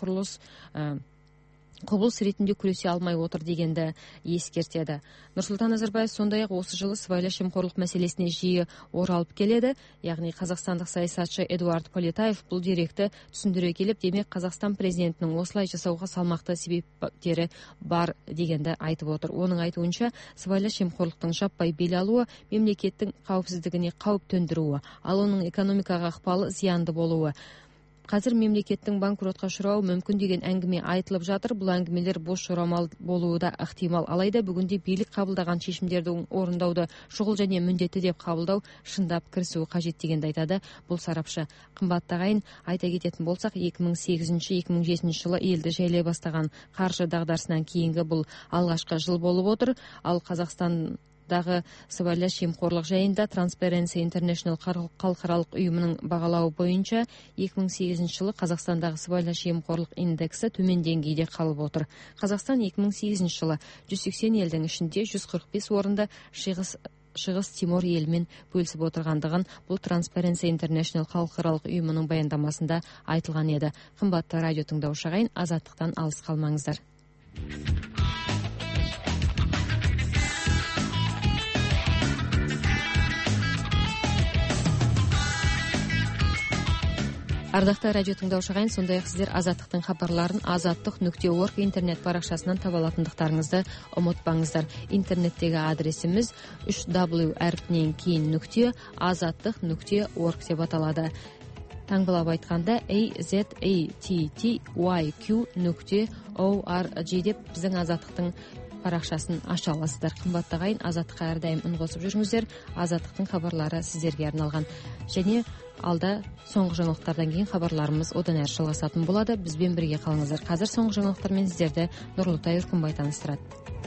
құбылыс ретінде күресе алмай отыр дегенді ескертеді. Нұрсұлтан Назарбаев сондай-ақ осы жылы сыбайлас жемқорлық мәселесіне жиі оралып келеді. Яғни қазақстандық саясатшы Эдуард Полетаев бұл деректі түсіндіре келіп, демек Қазақстан президентінің осылай жасауға салмақты себептері бар дегенді айтып отыр. Оның айтуынша, сыбайлас жемқорлықтың жаппай бел алуы мемлекеттің қауіпсіздігіне қауіп төндіруі, ал оның экономикаға ықпалы зиянды болуы. Қазір мемлекеттің банкротқа ұшырауы мүмкін деген әңгіме айтылып жатыр. Бұл әңгімелер бос жорамал болуы да ықтимал. Алайда бүгінде билік қабылдаған шешімдердің орындауды шұғыл және міндетті деп қабылдау шындап кірісуі қажет дегенді айтады бұл сарапшы. Қымбатты ағайын, айта кететін болсақ, 2008-2007 жылы елді жайлай бастаған қаржы дағдарысынан кейінгі бұл алғашқы жыл болып отыр. Ал Қазақстандағы сыбайлас жемқорлық жайында Transparency International халықаралық ұйымының бағалауы бойынша 2008 жылы Қазақстандағы сыбайлас жемқорлық индексі төмен деңгейде қалып отыр. Қазақстан 2008 жылы 180 елдің ішінде 145 орында Шығыс Тимор елмен бөлісіп отырғандығын бұл Transparency International халықаралық ұйымының баяндамасында айтылған еді. Қымбатты радио тыңдаушы ағайын, азаттықтан алыс қалмаңыздар. Ардақты радио тыңдаушы ағайын, сондай-ақ сіздер азаттықтың хабарларын azattiq.org интернет парақшасынан таба алатындықтарыңызды ұмытпаңыздар. Интернеттегі адресіміз 3w@azattiq.org деп аталады. таңбалап айтканда azattyq.org деп биздин азаттыктын паракчасын ача аласыздар. Кымбаттуу агайын, азаттыкка ар дайым үн косуп жүрүңүздөр. Азаттыктын кабарлары сиздерге арналган. Және алда соңку жаңылыктардан кийин кабарларыбыз одан ары жалгасатын болот. Бизбен бирге калыңыздар. Азыр соңку жаңылыктар менен сиздерди Нурлутай Үркүнбай тааныштырат.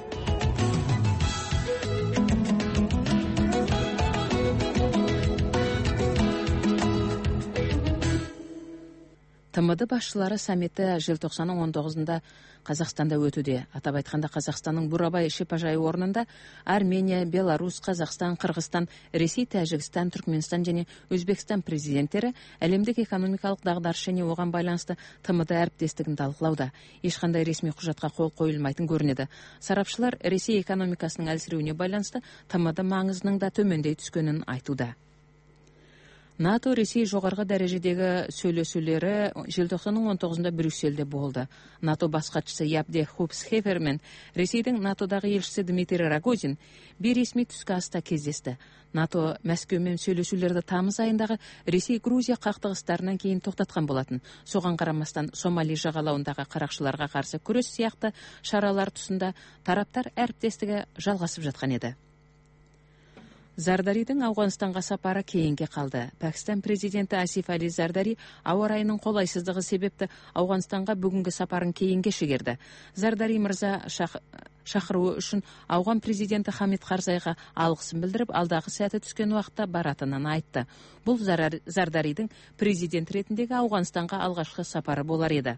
ТМД башчылары саммити желтоқсанның 19-ында Қазақстанда өтуде. Атап айтканда, Қазақстанның Бурабай шипажайы орнында Армения, Беларусь, Қазақстан, Кыргызстан, Ресей, Тәжикстан, Түркменстан және Өзбекстан президенттері әлемдік экономикалық дағдарыс және оған байланысты ТМД әріптестігін талқылауда. Ешқандай ресми құжатқа қол қойылмайтын көрінеді. Сарапшылар Ресей экономикасының әлсіреуіне байланысты ТМД маңызының да төмендей түскенін айтуда. НАТО Ресей жоғарғы дәрежедегі сөйлесулері желтоқсанның 19-ында Брюссельде болды. НАТО бас хатшысы Ябде Хупсхефер мен Ресейдің НАТОдағы елшісі Дмитрий Рогозин бейресми түскі аста кездесті. НАТО Мәскеумен сөйлесулерді тамыз айындағы Ресей-Грузия қақтығыстарынан кейін тоқтатқан болатын. Соған қарамастан Сомали жағалауындағы қарақшыларға қарсы күрес сияқты шаралар тұсында тараптар әріптестігі жалғасып жатқан еді. Зардаридің Ауғанстанға сапары кейінге қалды. Пәкістан президенті Асиф Али Зардари ауа райының қолайсыздығы себепті Ауғанстанға бүгінгі сапарын кейінге шегерді. Зардари мырза шақыруы үшін ауған президенті Хамид Қарзайға алғысын білдіріп, алдағы сәті түскен уақытта баратынын айтты. Бұл Зардаридің президент ретіндегі Ауғанстанға алғашқы сапары болар еді.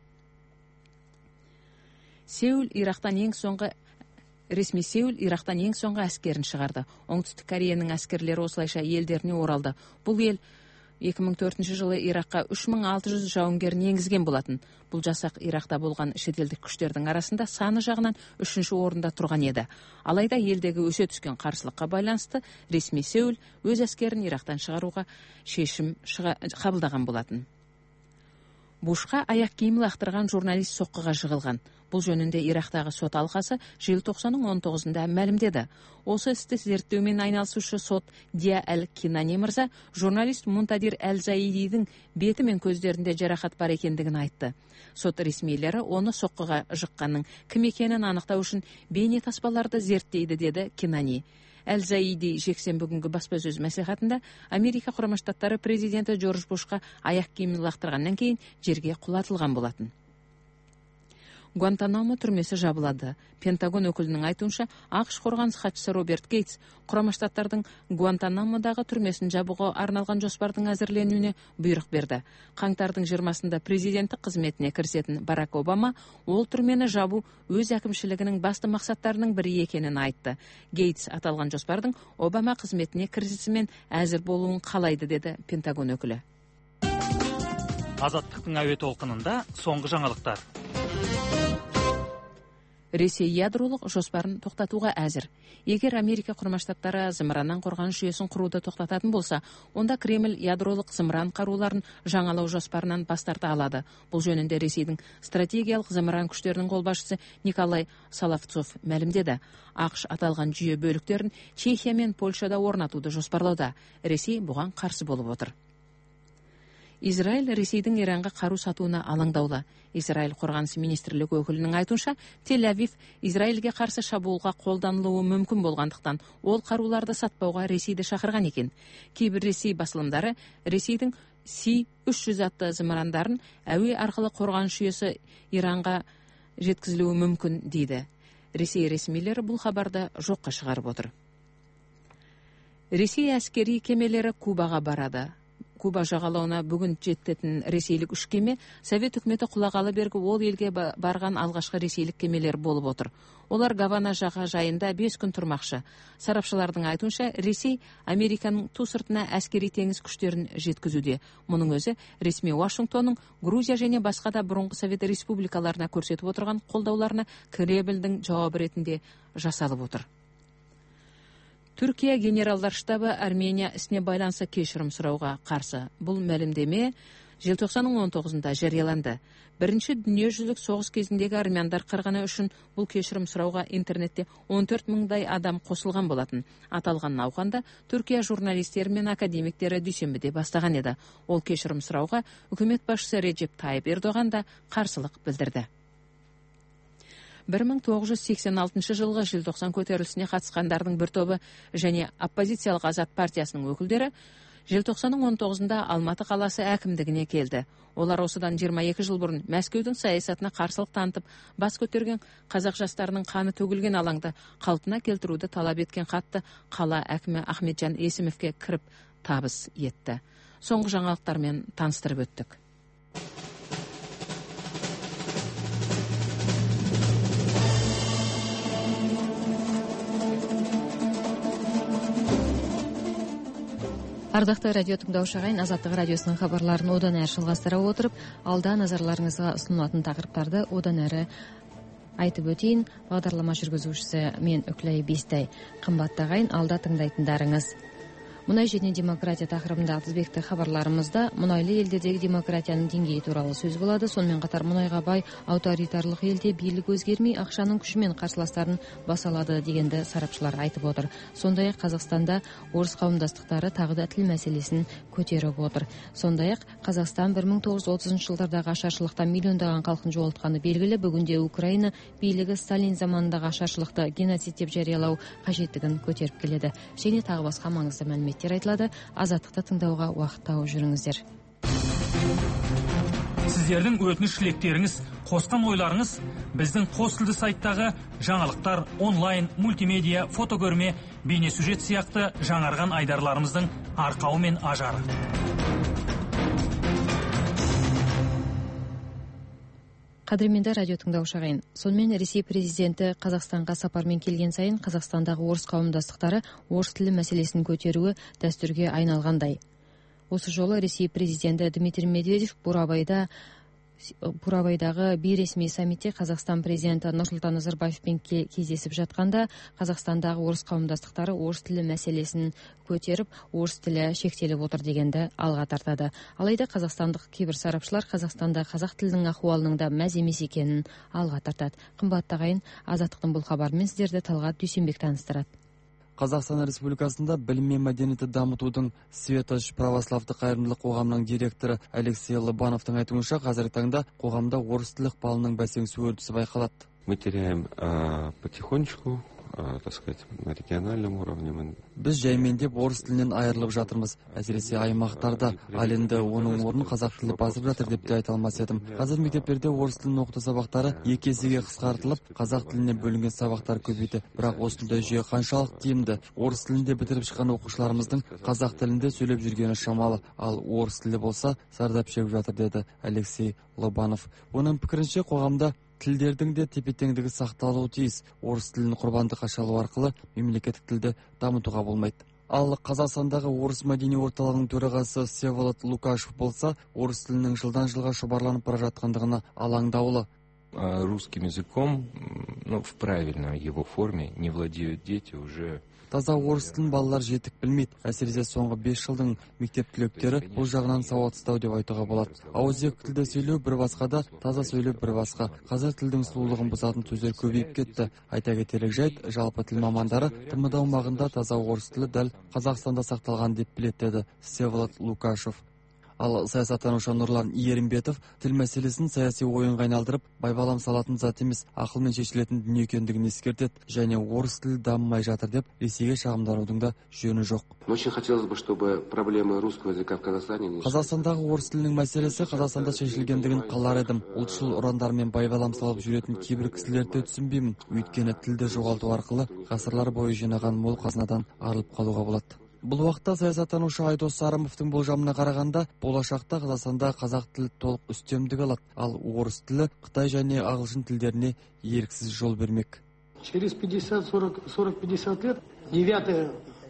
Ресми Сеул Ирактан ең соңғы әскерін шығарды. Оңтүстік Кореяның әскерлері осылайша елдеріне оралды. Бұл ел 2004 жылы Иракқа 3600 жауынгерін енгізген болатын. Бұл жасақ Иракта болған шетелдік күштердің арасында саны жағынан 3-ші орында тұрған еді. Алайда елдегі өсе түскен қарсылыққа байланысты ресми Сеул өз әскерін Ирактан шығаруға шешім қабылдаған болатын. Бушқа аяқ киім лақтырған журналист соққыға жығылған. Бұл жөнінде Ирактағы сот алқасы желтоқсанның 19-ында мәлімдеді. Осы істі зерттеумен айналысушы сот Дия Әл-Кинани мырза журналист Мунтадир Әл-Заидидің беті мен көздерінде жарақат бар екендігін айтты. Сот ресмилері оны соққыға жыққанның кім екенін анықтау үшін бейне таспаларды зерттейді, деді Кинани. Әл-Заиди жексенбі күнгі баспасөз мәслихатында Америка Құрама Штаттары президенті Джордж Бушқа аяқ киімін лақтырғаннан кейін жерге құлатылған болатын. Гуантанамо түрмесі жабылады. Пентагон өкілінің айтуынша, ақш қорғаныс хатшысы Роберт Гейтс Құрама Штаттардың Гуантанамодағы түрмесін жабуға арналған жоспардың әзірленуіне бұйрық берді. Қаңтардың 20-сында президенттік қызметіне кірісетін Барак Обама ол түрмені жабу өз әкімшілігінің басты мақсаттарының бірі екенін айтты. Гейтс аталған жоспардың Обама қызметіне кірісісімен әзір болуын қалайды, деді Пентагон өкілі. Азаттықтың әуе толқынында соңғы жаңалықтар. Ресей ядролық жоспарын тоқтатуға әзір. Егер Америка Құрама Штаттары зымыраннан қорғаныс жүйесін құруды тоқтататын болса, онда Кремль ядролық зымыран қаруларын жаңалау жоспарынан бас тарта алады. Бұл жөнінде Ресейдің стратегиялық зымыран күштерінің қолбасшысы Николай Соловцов мәлімдеді. ақш аталған жүйе бөліктерін Чехия мен Польшада орнатуды жоспарлауда. Ресей бұған қарсы болып отыр. Израиль Ресейдің Иранға қару сатуына алаңдаулы. Израиль қорғаныс министрлігі өкілінің айтуынша, Тель-Авив Израильге қарсы шабуылға қолданылуы мүмкін болғандықтан, ол қаруларды сатпауға Ресейді шақырған екен. Кейбір Ресей басылымдары Ресейдің Си-300 атты зымырандарын әуе арқылы қорғаныс жүйесі Иранға жеткізілуі мүмкін дейді. Ресей ресмилері бұл хабарды жоққа шығарып отыр. Ресей әскери кемелері Кубаға барады. Куба жағалауына бүгін жететін ресейлік үш кеме Совет үкіметі құлағалы бергі ол елге барған алғашқы ресейлік кемелер болып отыр. Олар Гавана жағажайында 5 күн тұрмақшы. Сарапшылардың айтуынша, Ресей Американың ту сыртына әскери теңіз күштерін жеткізуде. Мұның өзі ресми Вашингтонның Грузия және басқа да бұрынғы Совет республикаларына көрсетіп отырған қолдауларына Кремльдің жауабы ретінде жасалып отыр. Түркия генералдар штабы Армения ісіне байланысты кешірім сұрауға қарсы. Бұл мәлімдеме желтоқсанның 19-ында жарияланды. Бірінші дүниежүзілік соғыс кезіндегі армяндар қырғаны үшін бұл кешірім сұрауға интернетте 14 мыңдай адам қосылған болатын. Аталған науқанда Түркия журналистері мен академиктері дүйсенбіде бастаған еді. Ол кешірім сұрауға үкімет басшысы Реджеп Тайып Ердоған да қарсылық білдірді. 1986 жылғы желтоқсан көтерілісіне қатысқандардың бір тобы және оппозициялық Азат партиясының өкілдері желтоқсанның 19-ында Алматы қаласы әкімдігіне келді. Олар осыдан 22 жыл бұрын Мәскеудің саясатына қарсылық танытып, бас көтерген қазақ жастарының қаны төгілген алаңды қалпына келтіруді талап еткен хатты қала әкімі Ахметжан Есімовке кіріп табыс етті. Соңғы жаңалықтармен таныстырып өттік. Ардақты радио тыңдаушы ағайын, Азаттық радиосының хабарларын одан әрі жалғастыра отырып, алда назарларыңызға ұсынылатын тақырыптарды одан әрі айтып өтейін. Бағдарлама жүргізушісі мен Үкләй Бестай. Қымбатты ағайын, алда тыңдайтындарыңыз. Мұнай және демократия тақырыбында тізбекті хабарларымызда мұнайлы елдердегі демократияның деңгейі туралы сөз болады. Сонымен қатар мұнайға бай авторитарлық елде билік өзгермей, ақшаның күшімен қарсыластарын басалады дегенді сарапшылар айтып отыр. Сондай-ақ Қазақстанда орыс қауымдастықтары тағы да тіл мәселесін көтеріп отыр. Сондай-ақ Қазақстан 1930 жылдардағы ашаршылықтан миллиондаған халқын жоғалтқаны белгілі. Бүгінде Украина билігі Сталин заманындағы ашаршылықты геноцид деп жариялау қажеттігін көтеріп келеді. Және тағы басқа маңызды мәліметтер айтылады. Азаттықты тыңдауға уақыт тауып жүріңіздер. Сіздердің өтініш тілектеріңіз, қосқан ойларыңыз біздің қос тілді сайттағы жаңалықтар, онлайн, мультимедиа, фотокөрме, бейнесюжет сияқты жаңарған айдарларымыздың арқауы мен ажары. Қадірменді радио тыңдаушы ағайын, сонымен Ресей президенті Қазақстанға сапармен келген сайын Қазақстандағы орыс қауымдастықтары орыс тілі мәселесін көтеруі дәстүрге айналғандай. Осы жолы Ресей президенті Дмитрий Медведев Бурабайдағы бейресми саммитте Қазақстан президенті Нұрсұлтан Назарбаевпен кездесіп жатқанда Қазақстандағы орыс қауымдастықтары орыс тілі мәселесін көтеріп, орыс тілі шектеліп отыр дегенді алға тартады. Алайда қазақстандық кейбір сарапшылар Қазақстанда қазақ тілінің ахуалының да мәз емес екенін алға тартады. Қымбатты ағайын, Азаттықтың бұл хабарымен сіздерді Талғат Дүйсенбек таныстырады. Қазақстан Республикасында білім мен мәдениетті дамытудың Светоч православды қайырымдылық қоғамының директоры Алексей Лобановтың айтуынша, қазіргі таңда қоғамда орыс тілі ықпалының бәсеңсу үрдісі байқалады. Мы теряем потихонечку, так сказать, на региональном уровне. Біз жаймендеп орыс тілінен айырылып жатырмыз. Әсіресе аймақтарда, ал енді оның орнын қазақ тілі басып жатыр деп те айта алмас едім. Қазір мектептерде орыс тілін оқыту сабақтары екі есеге қысқартылып, қазақ тіліне бөлінген сабақтар көбейді. Бірақ осындай жүйе қаншалық тиімді? Орыс тілінде бітіріп шыққан оқушыларымыздың қазақ тілінде сөйлеп жүргені шамалы, ал орыс тілі болса зардап шегіп жатыр, деді Алексей Лобанов. Оның пікірінше, қоғамда тілдердің де тепе-теңдігі сақталуы тиіс. Орыс тілін құрбандыққа шалу арқылы мемлекеттік тілді дамытуға болмайды. Ал Қазақстандағы орыс мәдени орталығының төрағасы Всеволод Лукашев болса, орыс тілінің жылдан жылға шұбарланып бара жатқандығына алаңдаулы. Русским языком, в правильной его форме, не владеют дети уже. Таза орыс тілін балалар жетік білмейді. Әсіресе соңғы 5 жылдың мектеп түлектері бұл жағынан сауатсыздау деп айтуға болады. Ауызекі тілде сөйлеу бір басқа да, таза сөйлеу бір басқа. Қазір тілдің сұлулығын бұзатын сөздер көбейіп кетті. Айта кетерлік жайт, жалпы тіл мамандары ТМД аумағында таза орыс тілі дәл Қазақстанда сақталған деп біледі, деді Всеволод Лукашев. Ал саясаттанушы Нұрлан Ерімбетов тіл мәселесін саяси ойынға айналдырып, байбалам салатын зат емес, ақылмен шешілетін дүние екендігін ескертеді, және орыс тілі дамымай жатыр деп Ресейге шағымданудың да жөні жоқ. Очень хотелось бы, чтобы проблемы русского языка в Казахстане... Қазақстандағы орыс тілінің мәселесі Қазақстанда шешілгендігін қалар едім. Ұлтшыл ұрандармен байбалам салып жүретін кейбір кісілерді түсінбеймін. Өйткені тілді жоғалту арқылы ғасырлар бойы жинаған мол қазынадан арылып қалуға болады. Бұл уақытта саясаттанушы Айдос Сарымовтың болжамына қарағанда, болашақта Қазақстанда қазақ тілі толық үстемдік алады, ал орыс тілі Қытай және ағылшын тілдеріне еріксіз жол бермек. Через 40-50 лет 9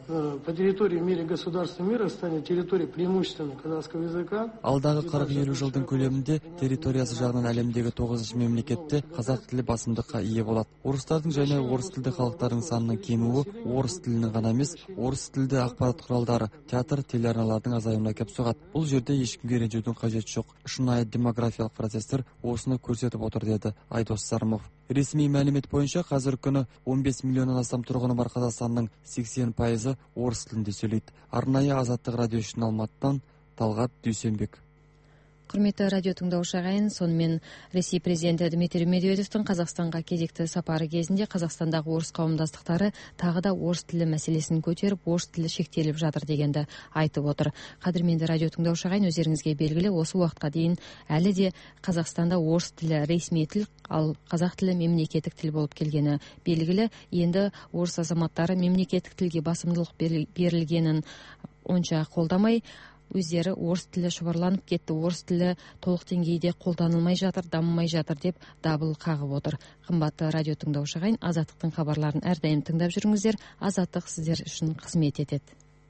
по территории в мире государств мира станет территорией преимущественно казахского языка. Алдағы 40-50 жылдың көлемінде территориясы жағынан әлемдегі 9-шы мемлекетте қазақ тілі басымдыққа ие болады. Орыстардың және орыс тілді халықтардың санының кемуі орыс тілінің ғана емес, орыс тілді ақпарат құралдары, театр, телеарналардың азаюына әкеп соғады. Бұл жерде ешкімге ренжудің қажеті жоқ. Шынайы демографиялық процестер осыны көрсетіп отыр, деді Айдос Сарымов. Ресми мәлімет бойынша қазір күні 15 миллионнан астам тұрғыны бар Қазақстанның 80% орыс тілінде сөйлейді. Арнайы Азаттық радио үшін Алматыдан Талғат Дүйсенбек. Құрметті радио тыңдаушы ағайын, сонымен Ресей президенті Дмитрий Медведевтің Қазақстанға кезекті сапары кезінде Қазақстандағы орыс қауымдастықтары тағы да орыс тілі мәселесін көтеріп, орыс тілі шектеліп жатыр дегенді айтып отыр. Қадірменді радио тыңдаушы ағайын, өздеріңізге белгілі, осы уақытқа дейін әлі де Қазақстанда орыс тілі ресми тіл, ал қазақ тілі мемлекеттік тіл болып келгені белгілі. Енді орыс азаматтары мемлекеттік тілге басымдылық берілгенін онша қолдамай, өздері орыс тілі шұбарланып кетті, орыс тілі толық деңгейде қолданылмай жатыр, дамымай жатыр деп дабыл қағып отыр. Қымбатты радио тыңдаушы ағайын, Азаттықтың хабарларын әрдайым тыңдап жүріңіздер. Азаттық сіздер үшін қызмет етеді.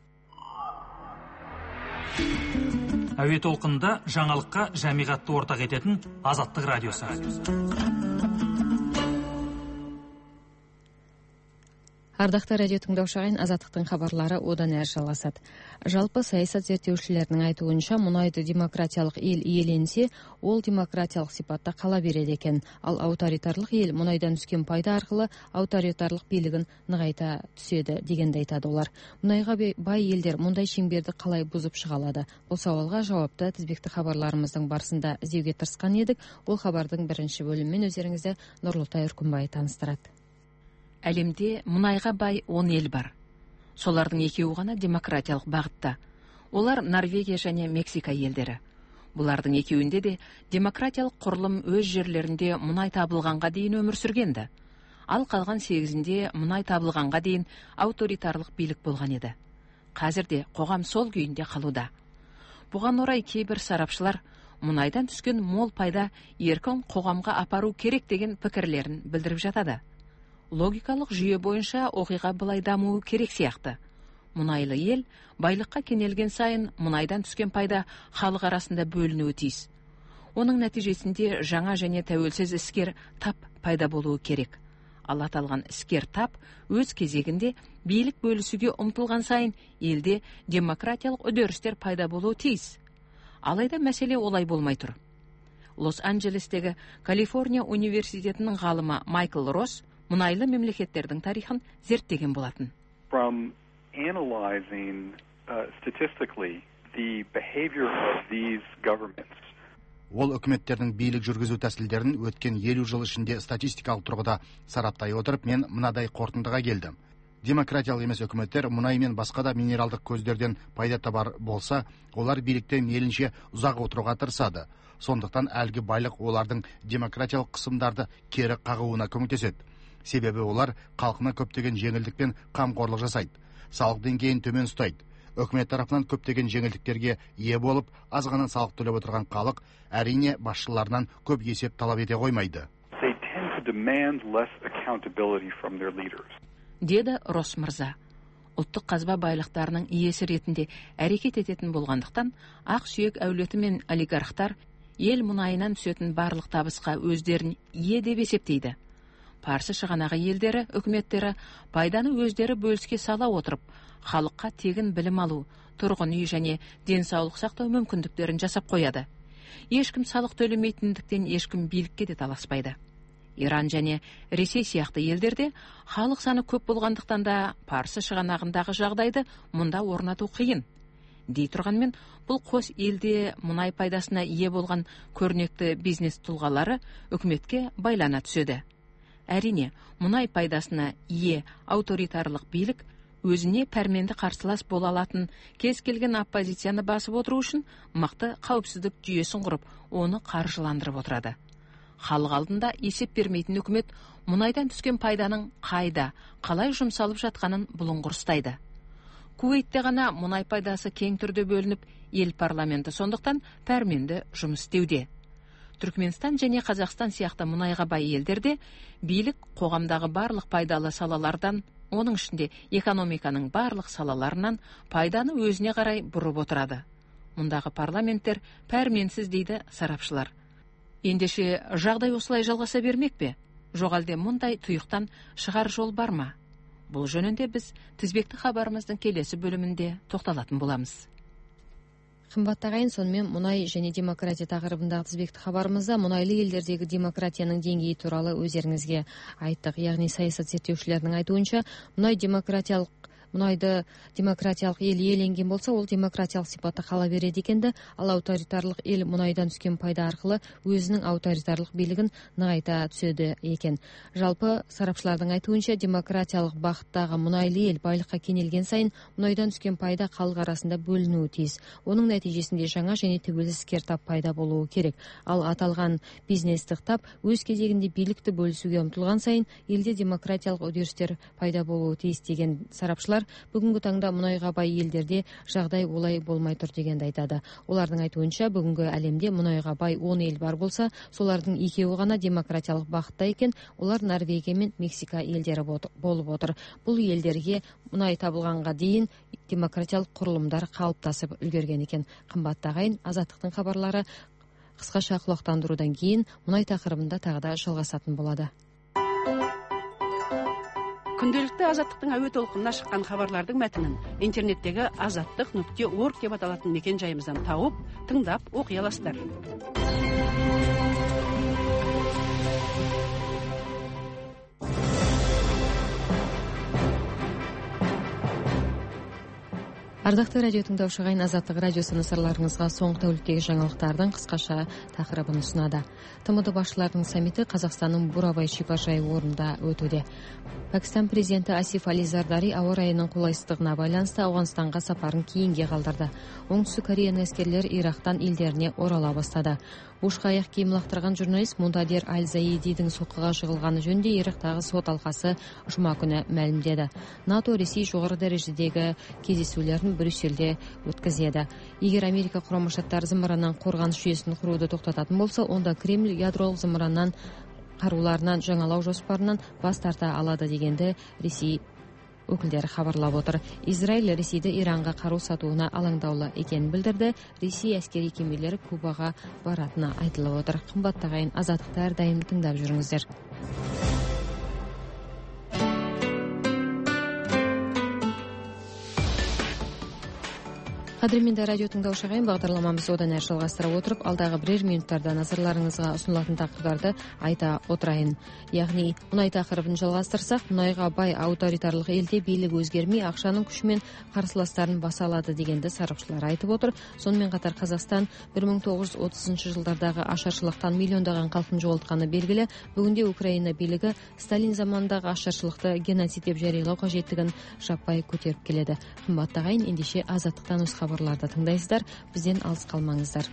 Әуе толқынында жаңалыққа жамиғатты ортақ ететін Азаттық радиосы. Ардақты радио тыңдаушы ағайын, Азаттықтың хабарлары одан әрі жалғасады. Жалпы саясат зерттеушілерінің айтуынша, мұнайды демократиялық ел иеленсе, ол демократиялық сипатта қала береді екен. Ал аутаритарлық ел мұнайдан түскен пайда арқылы аутаритарлық билігін нығайта түседі дегенді айтады олар. Мұнайға бай елдер мұндай шеңберді қалай бұзып шыға алады? Бұл сауалға жауапты тізбекті хабарларымыздың барысында іздеуге тырысқан едік. Ол хабардың бірінші бөлімімен өздеріңізді Нұрлытай Үркімбай таныстырады. Әлемде мұнайға бай 10 ел бар. Солардың екеуі ғана демократиялық бағытта. Олар Норвегия және Мексика елдері. Бұлардың екеуінде де демократиялық құрылым өз жерлерінде мұнай табылғанға дейін өмір сүргенді. Ал қалған 8-інде мұнай табылғанға дейін авторитарлық билік болған еді. Қазірде қоғам сол күйінде қалуда. Бұған орай кейбір сарапшылар мұнайдан түскен мол пайда еркін қоғамға апару керек деген пікірлерін білдіріп жатады. Логикалық жүйе бойынша оқиға былай дамуы керек сияқты. Мұнайлы ел байлыққа кенелген сайын мұнайдан түскен пайда халық арасында бөлінуі тиіс. Оның нәтижесінде жаңа және тәуелсіз іскер тап пайда болуы керек. Ал аталған іскер тап өз кезегінде билік бөлісуге ұмтылған сайын елде демократиялық үдерістер пайда болуы тиіс. Алайда мәселе олай болмай тұр. Лос-Анджелестегі Калифорния университетінің ғалымы Майкл Росс мұнайлы мемлекеттердің тарихын зерттеген болатын. From analyzing statistically the behavior of these governments. Ол үкіметтердің билік жүргізу тәсілдерін өткен 50 жыл ішінде статистикалық тұрғыда сараптай отырып, мен мынадай қорытындыға келдім. Демократиялық емес үкіметтер мұнай мен басқа да минералдық көздерден пайда табар болса, олар билікте мейлінше ұзақ отыруға тырысады. Сондықтан әлгі байлық олардың демократиялық қысымдарды кері қағуына көмектеседі. Себебі олар халқына көптеген жеңілдікпен қамқорлық жасайды. Салық деңгейін төмен ұстайды. Үкімет тарапынан көптеген жеңілдіктерге ие болып, аз ғана салық төлеп отырған халық әрине басшыларынан көп есеп талап ете қоймайды. Деді Росс мырза. Ұлттық қазба байлықтарының иесі ретінде әрекет ететін болғандықтан, ақ сүйек әулеті мен олигархтар ел мұнайынан түсетін барлық табысқа өздерін ие деп есептейді. Парсы шығанағы елдері, үкіметтері пайданы өздері бөліске сала отырып, халыққа тегін білім алу, тұрғын үй және денсаулық сақтау мүмкіндіктерін жасап қояды. Ешкім салық төлемейтіндіктен ешкім билікке де таласпайды. Иран және Ресей сияқты елдерде халық саны көп болғандықтан да Парсы шығанағындағы жағдайды мұнда орнату қиын. Дей тұрғанмен, бұл қос елде мұнай пайдасына ие болған көрнекті бизнес тұлғалары үкіметке байлана түседі. Әрине, мұнай пайдасына ие авторитарлық билік өзіне пәрменді қарсылас бола алатын кез келген оппозицияны басып отыру үшін мықты қауіпсіздік жүйесін құрып, оны қаржыландырып отырады. Халық алдында есеп бермейтін үкімет мұнайдан түскен пайданың қайда, қалай жұмсалып жатқанын бұлыңғыр ұстайды. Кувейтте ғана мұнай пайдасы кең түрде бөлініп, ел парламенті сондықтан пәрменді жұмыс істеуде. Түркменстан және Қазақстан сияқты мұнайға бай елдерде билік қоғамдағы барлық пайдалы салалардан оның ішінде экономиканың барлық салаларынан пайданы өзіне қарай бұрып отырады. Мұндағы парламенттер пәрменсіз дейді сарапшылар. Ендеше жағдай осылай жалғаса бермек пе? Жоқ әлде мұндай тұйықтан шығар жол бар ма? Бұл жөнінде біз тізбекті хабарымыздың келесі бөлімінде тоқталатын боламыз. Қымбатты ағайын, сонымен мұнай және демократия тақырыбындағы тізбекті хабарымызда мұнайлы елдердегі демократияның деңгейі туралы өздеріңізге айттық. Яғни саясат зерттеушілердің айтуынша, мұнайды демократиялық ел иеленген болса, ол демократиялық сипатты қала береді екенді, ал авторитарлық ел мұнайдан түскен пайда арқылы өзінің авторитарлық билігін нығайта түседі екен. Жалпы сарапшылардың айтуынша, демократиялық бағыттағы мұнайлы ел байлыққа кенелген сайын мұнайдан түскен пайда халық арасында бөлінуі тиіс. Оның нәтижесінде жаңа және тәуелсіз кертап пайда болуы керек. Ал аталған бизнестік тап өз кезегінде билікті бөлісуге ұмтылған сайын елде демократиялық үдерістер пайда болуы тиіс деген сарапшылар бүгінгі таңда мұнайға бай елдерде жағдай олай болмай тұр дегенді айтады. Олардың айтуынша, бүгінгі әлемде мұнайға бай 10 ел бар болса, солардың екеуі ғана демократиялық бағытта екен, олар Норвегия мен Мексика елдері болып отыр. Бұл елдерге мұнай табылғанға дейін демократиялық құрылымдар қалыптасып үлгерген екен. Қымбатты ағайын, Азаттықтың хабарлары қысқаша құлақтандырудан кейін мұнай тақырыбында тағы да жалғасатын болады. Күнделікті Азаттықтың әуе толқынына шыққан хабарлардың мәтінін интернеттегі azаттық.org деп аталатын мекен жайымыздан тауып, тыңдап оқи аласыздар. Ардақты радио тыңдаушы ағайын, Азаттық радиосы сырларыңызға соңғы тәуліктегі жаңалықтардың қысқаша тақырыбын ұсынады. ТМД басшыларының саммиті Қазақстанның Бурабай шипажайы орнында өтуде. Пәкістан президенті Асиф Али Зардари ауа райының қолайсыздығына байланысты Ауғанстанға сапарын кейінге қалдырды. Оңтүстік Кореяның әскерлері Ирактан елдеріне орала бастады. Бушқа аяқ киім лақтырған журналист Мунтадир Аль-Заидидің соққыға жығылғаны жөнінде Ирактағы сот алқасы жұма күні мәлімдеді. НАТО Ресей жоғары дәрежедегі кездесулерін Брюссельде өткізеді. Егер Америка Құрама Штаттары зымыраннан қорғаныс жүйесін құруды тоқтататын болса, онда Кремль ядролық зымыраннан қаруларынан жаңалау жоспарынан бас тарта алады дегенді Ресей өкілдері хабарлап отыр. Израиль Ресейді Иранға қару сатуына алаңдаулы екенін білдірді. Ресей әскери кемелері Кубаға баратыны айтылып отыр. Қымбатты ағайын, Азаттықты әрдайым тыңдап жүріңіздер. Қадірменді радио тыңдаушы ағайын, бағдарламамызды одан әрі жалғастыра отырып, алдағы бірер минуттарда назарларыңызға ұсынылатын тақырыптарды айта отырайын. Яғни, мұнай тақырыбын жалғастырсақ, мұнайға бай авторитарлық елде билік өзгермей, ақшаның күшімен қарсыластарын баса алады дегенді сарапшылар айтып отыр. Сонымен қатар Қазақстан 1930 жылдардағы ашаршылықтан миллиондаған халқын жоғалтқаны белгілі. Бүгінде Украина билігі Сталин заманындағы ашаршылықты геноцид деп жариялау қажеттігін жаппай көтеріп келеді. Қымбатты ағайын, ендеше Азаттықтан өз хабарларды тыңдайсыздар, бізден алыс қалмаңыздар.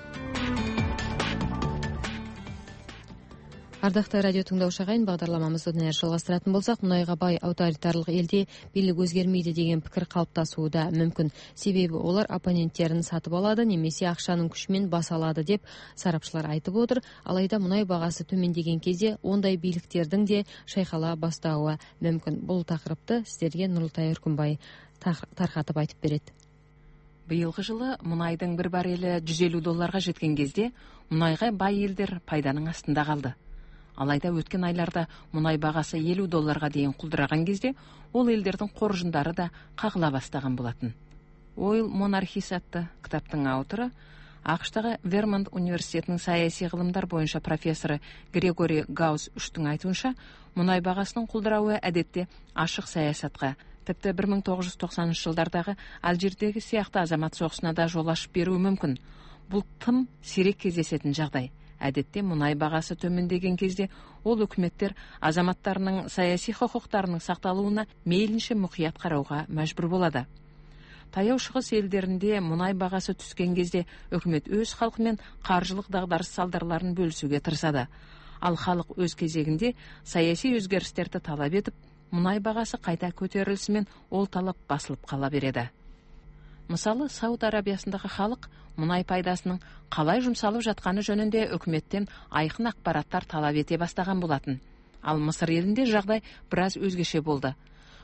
Ардақты радио тыңдаушы ағайын, бағдарламамызды одан әрі жалғастыратын болсақ, мұнайға бай авторитарлық елде билік өзгермейді деген пікір қалыптасуы да мүмкін. Себебі олар оппоненттерін сатып алады, немесе ақшаның күшімен баса алады деп сарапшылар айтып отыр. Алайда мұнай бағасы төмендеген кезде ондай биліктердің де шайқала бастауы мүмкін. Бұл тақырыпты сіздерге Нұрлытай Үркімбай тарқатып айтып береді. Биылғы жылы мұнайдың бір барелі $150 жеткен кезде мұнайға бай елдер пайданың астында қалды. Алайда өткен айларда мұнай бағасы $50 дейін құлдыраған кезде ол елдердің қоржындары да қағыла бастаған болатын. Oil Monarchies атты кітаптың авторы ақш-тағы Вермонт университетінің саяси ғылымдар бойынша профессоры Грегори Гаус үштің айтуынша, мұнай бағасының құлдырауы әдетте ашық саясатқа, тіпті 1990 жылдардағы Алжирдегі сияқты азамат соғысына да жол ашып беруі мүмкін. Бұл тым сирек кездесетін жағдай. Әдетте мұнай бағасы төмендеген кезде ол үкіметтер азаматтарының саяси құқықтарының сақталуына мейлінше мұқият қарауға мәжбүр болады. Таяу шығыс елдерінде мұнай бағасы түскен кезде үкімет өз халқымен қаржылық дағдарыс салдарларын бөлісуге тырысады. Ал халық өз кезегінде саяси өзгерістерді талап етіп, мұнай бағасы қайта көтерілісімен ол талап басылып қала береді. Мысалы, Сауд Арабиясындағы халық мұнай пайдасының қалай жұмсалып жатқаны жөнінде үкіметтен айқын ақпараттар талап ете бастаған болатын. Ал Мысыр елінде жағдай біраз өзгеше болды.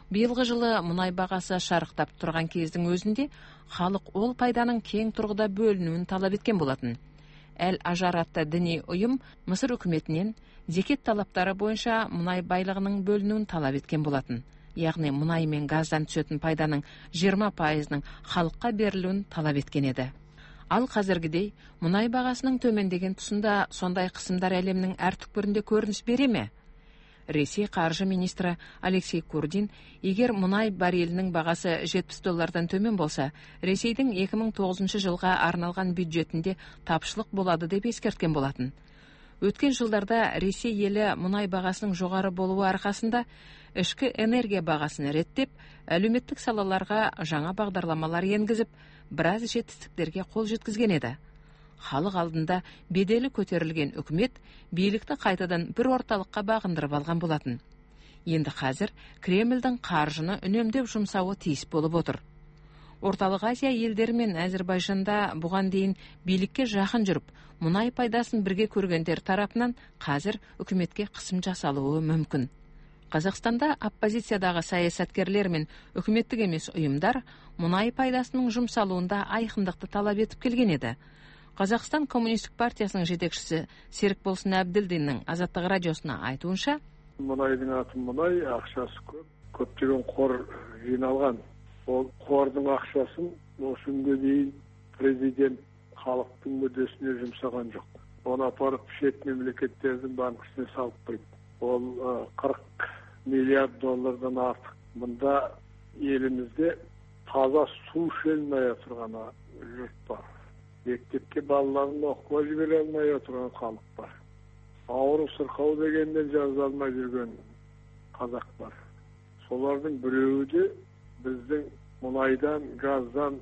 Биылғы жылы мұнай бағасы шарықтап тұрған кездің өзінде халық ол пайданың кең тұрғыда бөлінуін талап еткен болатын. Әл-Ажар атты діни ұйым Мысыр үкіметінен зекет талаптары бойынша мұнай байлығының бөлінуін талап еткен болатын. Яғни мұнай мен газдан түсетін пайданың 20%-ның халыққа берілуін талап еткен еді. Ал қазіргідей мұнай бағасының төмендеген тұсында сондай қысымдар әлемнің әр түкпірінде көрініс бере ме? Ресей қаржы министрі Алексей Курдин, егер мұнай баррелінің бағасы $70 төмен болса, Ресейдің 2009 жылға арналған бюджетінде тапшылық болады деп ескерткен болатын. Өткен жылдарда Ресей елі мұнай бағасының жоғары болуы арқасында ішкі энергия бағасын реттеп, әлеуметтік салаларға жаңа бағдарламалар енгізіп, біраз жетістіктерге қол жеткізген еді. Халық алдында беделі көтерілген үкімет билікті қайтадан бір орталыққа бағындырып алған болатын. Енді қазір Кремльдің қаржыны үнемдеп жұмсауы тиіс болып отыр. Орталық Азия елдері мен Әзербайжанда бұған дейін билікке жақын жүріп, мұнай пайдасын бірге көргендер тарапынан қазір үкіметке қысым жасалуы мүмкін. Қазақстанда оппозициядағы саясаткерлер мен үкіметтік емес ұйымдар мұнай пайдасының жұмсалуында айқындықты талап етіп келген еді. Қазақстан Коммунистік партиясының жетекшісі Серікболсын Әбділдиннің Азаттық радиосына айтуынша, мұнайдың аты мұнай, ақшасы көп, көптеген қор жиналған. Ол қордың ақшасын осы күнге дейін президент халықтың мүддесіне жұмсаған жоқ. Оны апарып шет мемлекеттердің банкісіне салып қойды. Ол $40 миллиард артық. Мұнда елімізде таза су іше алмай отырған жұрт бар. Мектепке балаларын оқуға жібере алмай отырған халық бар. Ауыру сырқау дегеннен жаза алмай жүрген қазақ бар. Солардың біреуі де біздің мұнайдан, газдан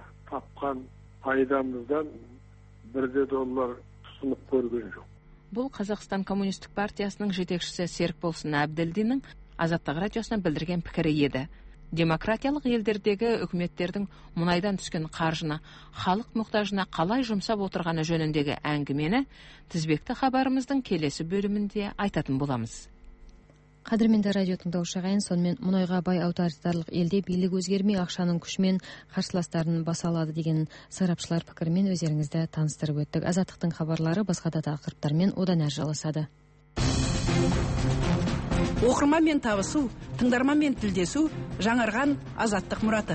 тапқан пайдамыздан $1 тұсынып көрген жоқ. Бұл Қазақстан Коммунистік партиясының жетекшісі Серікболсын Әбділдиннің Азаттық радиосына білдірген пікірі еді. Демократиялық елдердегі үкіметтердің мұнайдан түскен қаржыны халық мұқтажына қалай жұмсап отырғаны жөніндегі әңгімені тізбекті хабарымыздың келесі бөлімінде айтатын боламыз. Қадірменді радио тыңдаушы ағайын, сонымен мұнайға бай аутаритарлық елде билік өзгермей ақшаның күшімен қарсыластарын баса алады деген сарапшылар пікірімен өздеріңізді таныстырып өттік. Азаттықтың хабарлары басқа да тақырыптармен одан әрі жалғасады. Оқырманмен табысу, тыңдарманмен тілдесу, жаңарған Азаттық мұраты.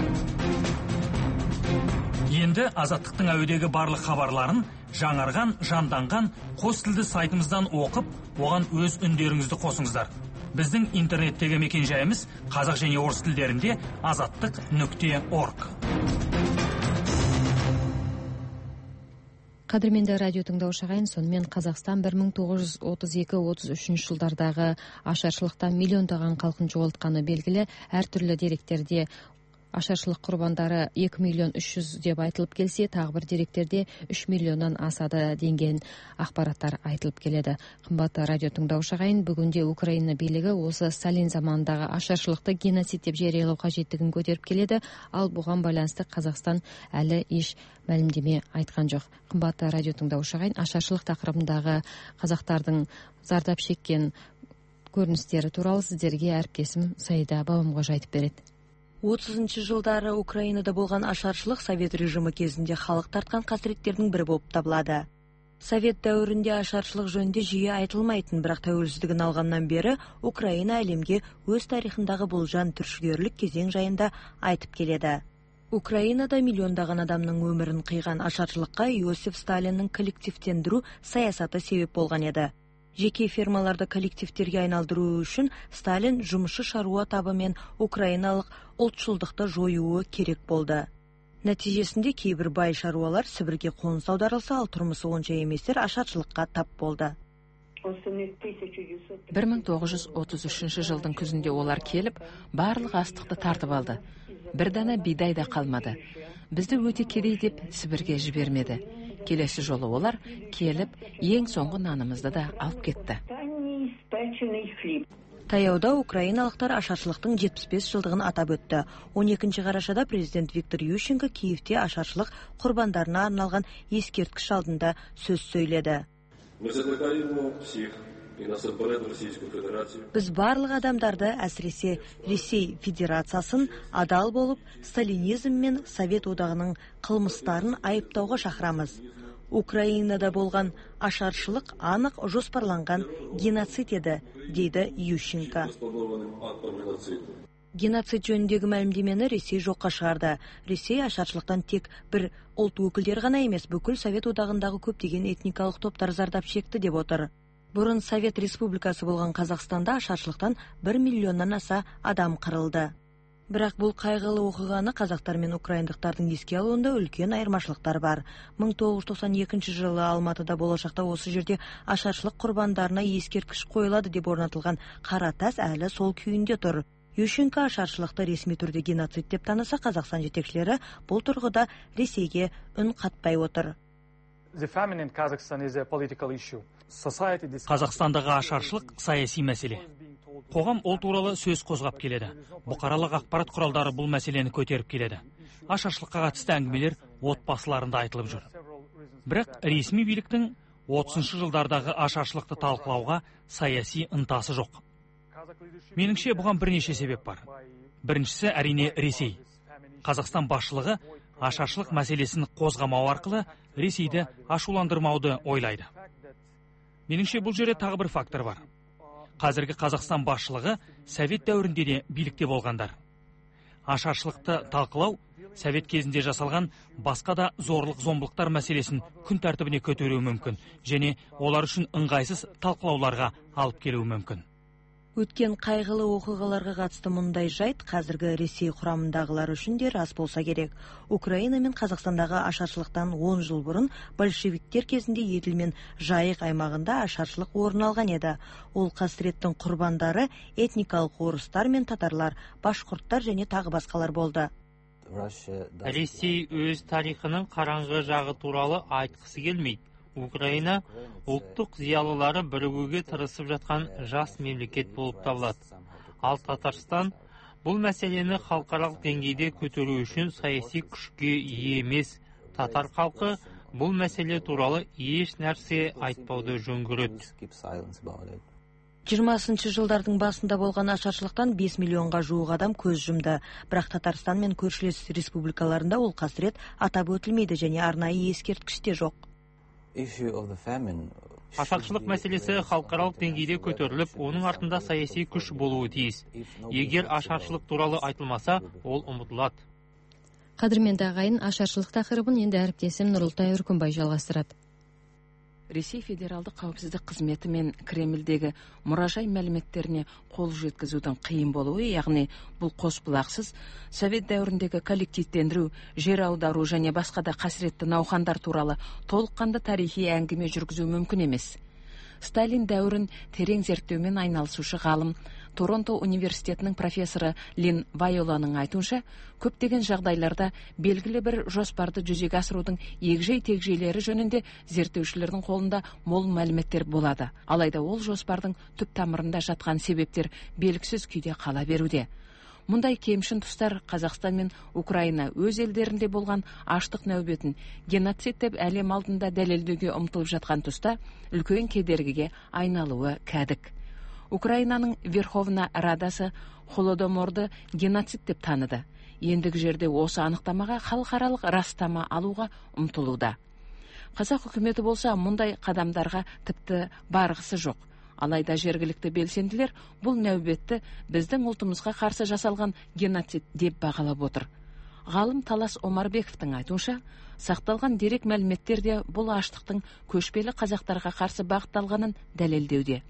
Енді Азаттықтың әуедегі барлық хабарларын жаңарған, жанданған қос тілді сайтымыздан оқып, оған өз үндеріңізді қосыңыздар. Біздің интернеттегі мекенжайымыз қазақ және орыс тілдерінде azattik.org. Қадірменді радио тыңдаушы ағайын, сонымен Қазақстан 1932-33 жылдардағы ашаршылықтан миллиондаған халқын жоғалтқаны белгілі. Әртүрлі деректерде ашаршылық құрбандары 2.300.000 деп айтылып келсе, тағы бір деректерде 3 миллионнан асады деген ақпараттар айтылып келеді. Қымбатты радио тыңдаушы ағайын, бүгінде Украина билігі осы Сталин заманындағы ашаршылықты геноцид деп жариялау қажеттігін көтеріп келеді, ал бұған байланысты Қазақстан әлі еш мәлімдеме айтқан жоқ. Қымбатты радио тыңдаушы ағайын, ашаршылық тақырыбындағы қазақтардың зардап шеккен көріністері туралы сіздерге әріптесім Саида Бабамғожа айтып береді. 30 жылдары Украинада болған ашаршылық Совет режимі кезінде халық тартқан қасіреттердің бірі болып табылады. Совет дәуірінде ашаршылық жөнінде жиі айтылмайтын, бірақ тәуелсіздігін алғаннан бері Украина әлемге өз тарихындағы болжан түршігерлік кезең жайында айтып келеді. Украинада миллиондаған адамның өмірін қиған ашаршылыққа Иосиф Сталиннің коллективтендіру саясаты себеп болған еді. Жеке фермаларды коллективтерге айналдыру үшін Сталин жұмысшы шаруа табымен украиналық ұлтшылдықты жоюы керек болды. Нәтижесінде кейбір бай шаруалар Сібірге қоныс аударылса, ал тұрмысы онша еместер ашаршылыққа тап болды. 1933 жылдың күзінде олар келіп, барлық астықты тартып алды. Бір дана бидай да қалмады. Бізді өте кедей деп Сібірге жібермеді. Келесі жолы олар келіп, ең соңғы нанымызды да алып кетті. Таяуда украиналықтар ашаршылықтың 75 жылдығын атап өтті. 12 қарашада президент Виктор Ющенко Киевте ашаршылық құрбандарына арналған ескерткіш алдында сөз сөйледі. Біз барлық адамдарды, әсіресе Ресей Федерациясын адал болып, сталинизм мен Совет одағының қылмыстарын айыптауға шақырамыз. Украинада болған ашаршылық анық жоспарланған геноцид еді, дейді Ющенко. Геноцид жөніндегі мәлімдемені Ресей жоққа шығарды. Ресей ашаршылықтан тек бір ұлт өкілдері ғана емес, бүкіл Совет одағындағы көптеген этникалық топтар зардап шекті деп отыр. Бұрын Совет Республикасы болған Қазақстанда ашаршылықтан 1 миллионнан аса адам қырылды. Бірақ бұл қайғылы оқиғаны қазақтар мен украиндықтардың еске алуында үлкен айырмашылықтар бар. 1992 жылы Алматыда болашақта осы жерде ашаршылық құрбандарына ескерткіш қойылады деп орнатылған қара тас әлі сол күйінде тұр. Ющенко ашаршылықты ресми түрде геноцид деп таныса, Қазақстан жетекшілері бұл тұрғыда Ресейге үн қатпай отыр. Қазақстандағы ашаршылық саяси мәселе. Қоғам ол туралы сөз қозғап келеді. Бұқаралық ақпарат құралдары бұл мәселені көтеріп келеді. Ашаршылыққа қатысты әңгімелер отбасыларында айтылып жүр. Бірақ ресми биліктің 30 жылдардағы ашаршылықты талқылауға саяси ынтасы жоқ. Меніңше бұған бірнеше себеп бар. Біріншісі әрине Ресей. Қазақстан басшылығы ашаршылық мәселесін қозғамау арқылы Ресейді ашуландырмауды ойлайды. Меніңше бұл жерде тағы бір фактор бар. Қазіргі Қазақстан басшылығы Совет дәуірінде де билікте болғандар. Ашаршылықты талқылау Совет кезінде жасалған басқа да зорлық-зомбылықтар мәселесін күн тәртібіне көтеруі мүмкін, және олар үшін ыңғайсыз талқылауларға алып келуі мүмкін. Өткен қайғылы оқиғаларға қатысты мұндай жайт қазіргі Ресей құрамындағылар үшін де рас болса керек. Украина мен Қазақстандағы ашаршылықтан 10 жыл бұрын большевиктер кезінде Еділ мен Жайық аймағында ашаршылық орын алған еді. Ол қасіреттің құрбандары этникалық орыстар мен татарлар, башқұрттар және тағы басқалар болды. Ресей өз тарихының қараңғы жағы туралы айтқысы келмейді. Украина ұлттық зиялылары бірігуге тырысып жатқан жас мемлекет болып табылады. Ал Татарстан бұл мәселені халықаралық деңгейде көтеру үшін саяси күшке ие емес. Татар халқы бұл мәселе туралы еш нәрсе айтпауды жөн көреді. 20 жылдардың басында болған ашаршылықтан 5 миллионға жуық адам көз жұмды. Бірақ Татарстан мен көршілес республикаларында ол қасірет атап өтілмейді және арнайы ескерткіште жоқ. Ашаршылық мәселесі халықаралық деңгейде көтеріліп, оның артында саяси күш болуы тиіс. Егер ашаршылық туралы айтылмаса, ол ұмытылады. Қадірменді ағайын, ашаршылық тақырыбын енді әріптесім Нұрылтай Үркімбай жалғастырады. Ресей Федералдық қауіпсіздік қызметі мен Кремльдегі мұражай мәліметтеріне қол жеткізудің қиын болуы, яғни бұл қосбұлақсыз Совет дәуіріндегі коллективтендіру, жер аудару және басқа да қасіретті науқандар туралы толыққанды тарихи әңгіме жүргізу мүмкін емес. Сталин дәуірін терең зерттеумен айналысушы ғалым, Торонто университетінің профессоры Лин Вайоланың айтуынша, көптеген жағдайларда белгілі бір жоспарды жүзеге асырудың егжей-тегжейлері жөнінде зерттеушілердің қолында мол мәліметтер болады. Алайда ол жоспардың түп тамырында жатқан себептер белгісіз күйде қала беруде. Мұндай кемшін тұстар Қазақстан мен Украина өз елдерінде болған аштық нәубетін геноцид деп әлем алдында дәлелдеуге ұмтылып жатқан тұста үлкен кедергіге айналуы кәдік. Украинаның Верховна Радасы Холодоморды геноцид деп таныды. Ендігі жерде осы анықтамаға халықаралық растама алуға ұмтылуда. Қазақ үкіметі болса мұндай қадамдарға тіпті барғысы жоқ. Алайда жергілікті белсенділер бұл нәубетті біздің ұлтымызға қарсы жасалған геноцид деп бағалап отыр. Ғалым Талас Омарбековтың айтуынша, сақталған дерек мәліметтерде бұл аштықтың көшпелі қазақтарға қарсы бағытталғанын дәлелдеуде.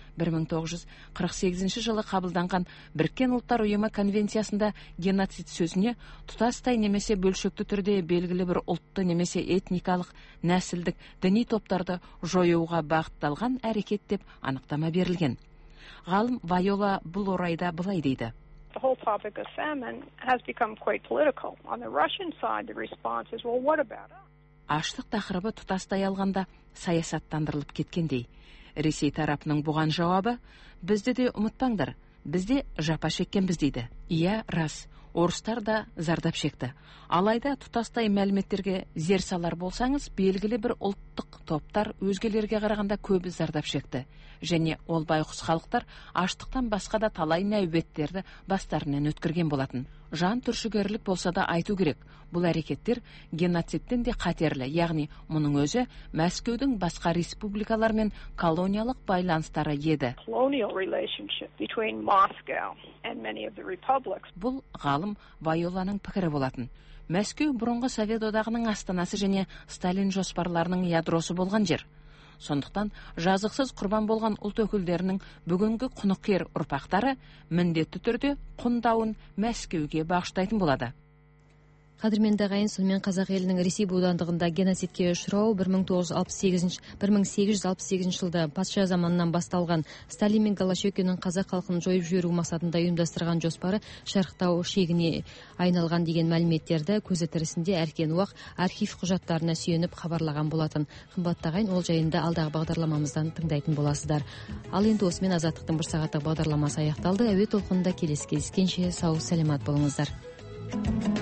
1948 жылы қабылданған Біріккен ұлттар ұйымы конвенциясында геноцид сөзіне тұтастай немесе бөлшекті түрде белгілі бір ұлтты немесе этникалық, нәсілдік, діни топтарды жоюға бағытталған әрекет деп анықтама берілген. Ғалым Вайола бұл орайда былай дейді. The whole topic of famine has become quite political. On the Russian side, the response is, well, what about us? Аштық тақырыбы тұтастай алғанда саясаттандырылып кеткендей. Ресей тарапының бұған жауабы, бізді де ұмытпаңдар, бізде жапа шеккенбіз дейді. Иә, рас, орыстар да зардап шекті. Алайда тұтастай мәліметтерге зер салар болсаңыз, белгілі бір ұлттық топтар өзгелерге қарағанда көбі зардап шекті. Және ол байқұс халықтар аштықтан басқа да талай нәубеттерді бастарынан өткерген болатын. Жан түршігерлік болса да айту керек. Бұл әрекеттер геноцидтен де қатерлі, яғни мұның өзі Мәскеудің басқа республикалармен колониялық байланыстары еді. Бұл ғалым Вайоланың пікірі болатын. Мәскеу бұрынғы Совет одағының астанасы және Сталин жоспарларының ядросы болған жер. Сондықтан жазықсыз құрбан болған ұлт өкілдерінің бүгінгі құнықер ұрпақтары міндетті түрде құндауын Мәскеуге бағыштайтын болады. Қадірменді ағайын, сонымен қазақ елінің Ресей бодандығында геноцидке ұшырауы 1868 жылда патша заманынан басталған Сталин мен Голощекиннің қазақ халқын жойып жіберу мақсатында ұйымдастырған жоспары шарықтау шегіне айналған деген мәліметтерді көзі тірісінде әркен уақ архив құжаттарына сүйеніп хабарлаған болатын. Қымбатты ағайын, ол жайында алдағы бағдарламамыздан тыңдайтын боласыздар. Ал енді осымен азаттықтың бір сағаттық бағдарламасы аяқталды. Әуе толқынында келесі кездескенше сау саламат болыңыздар.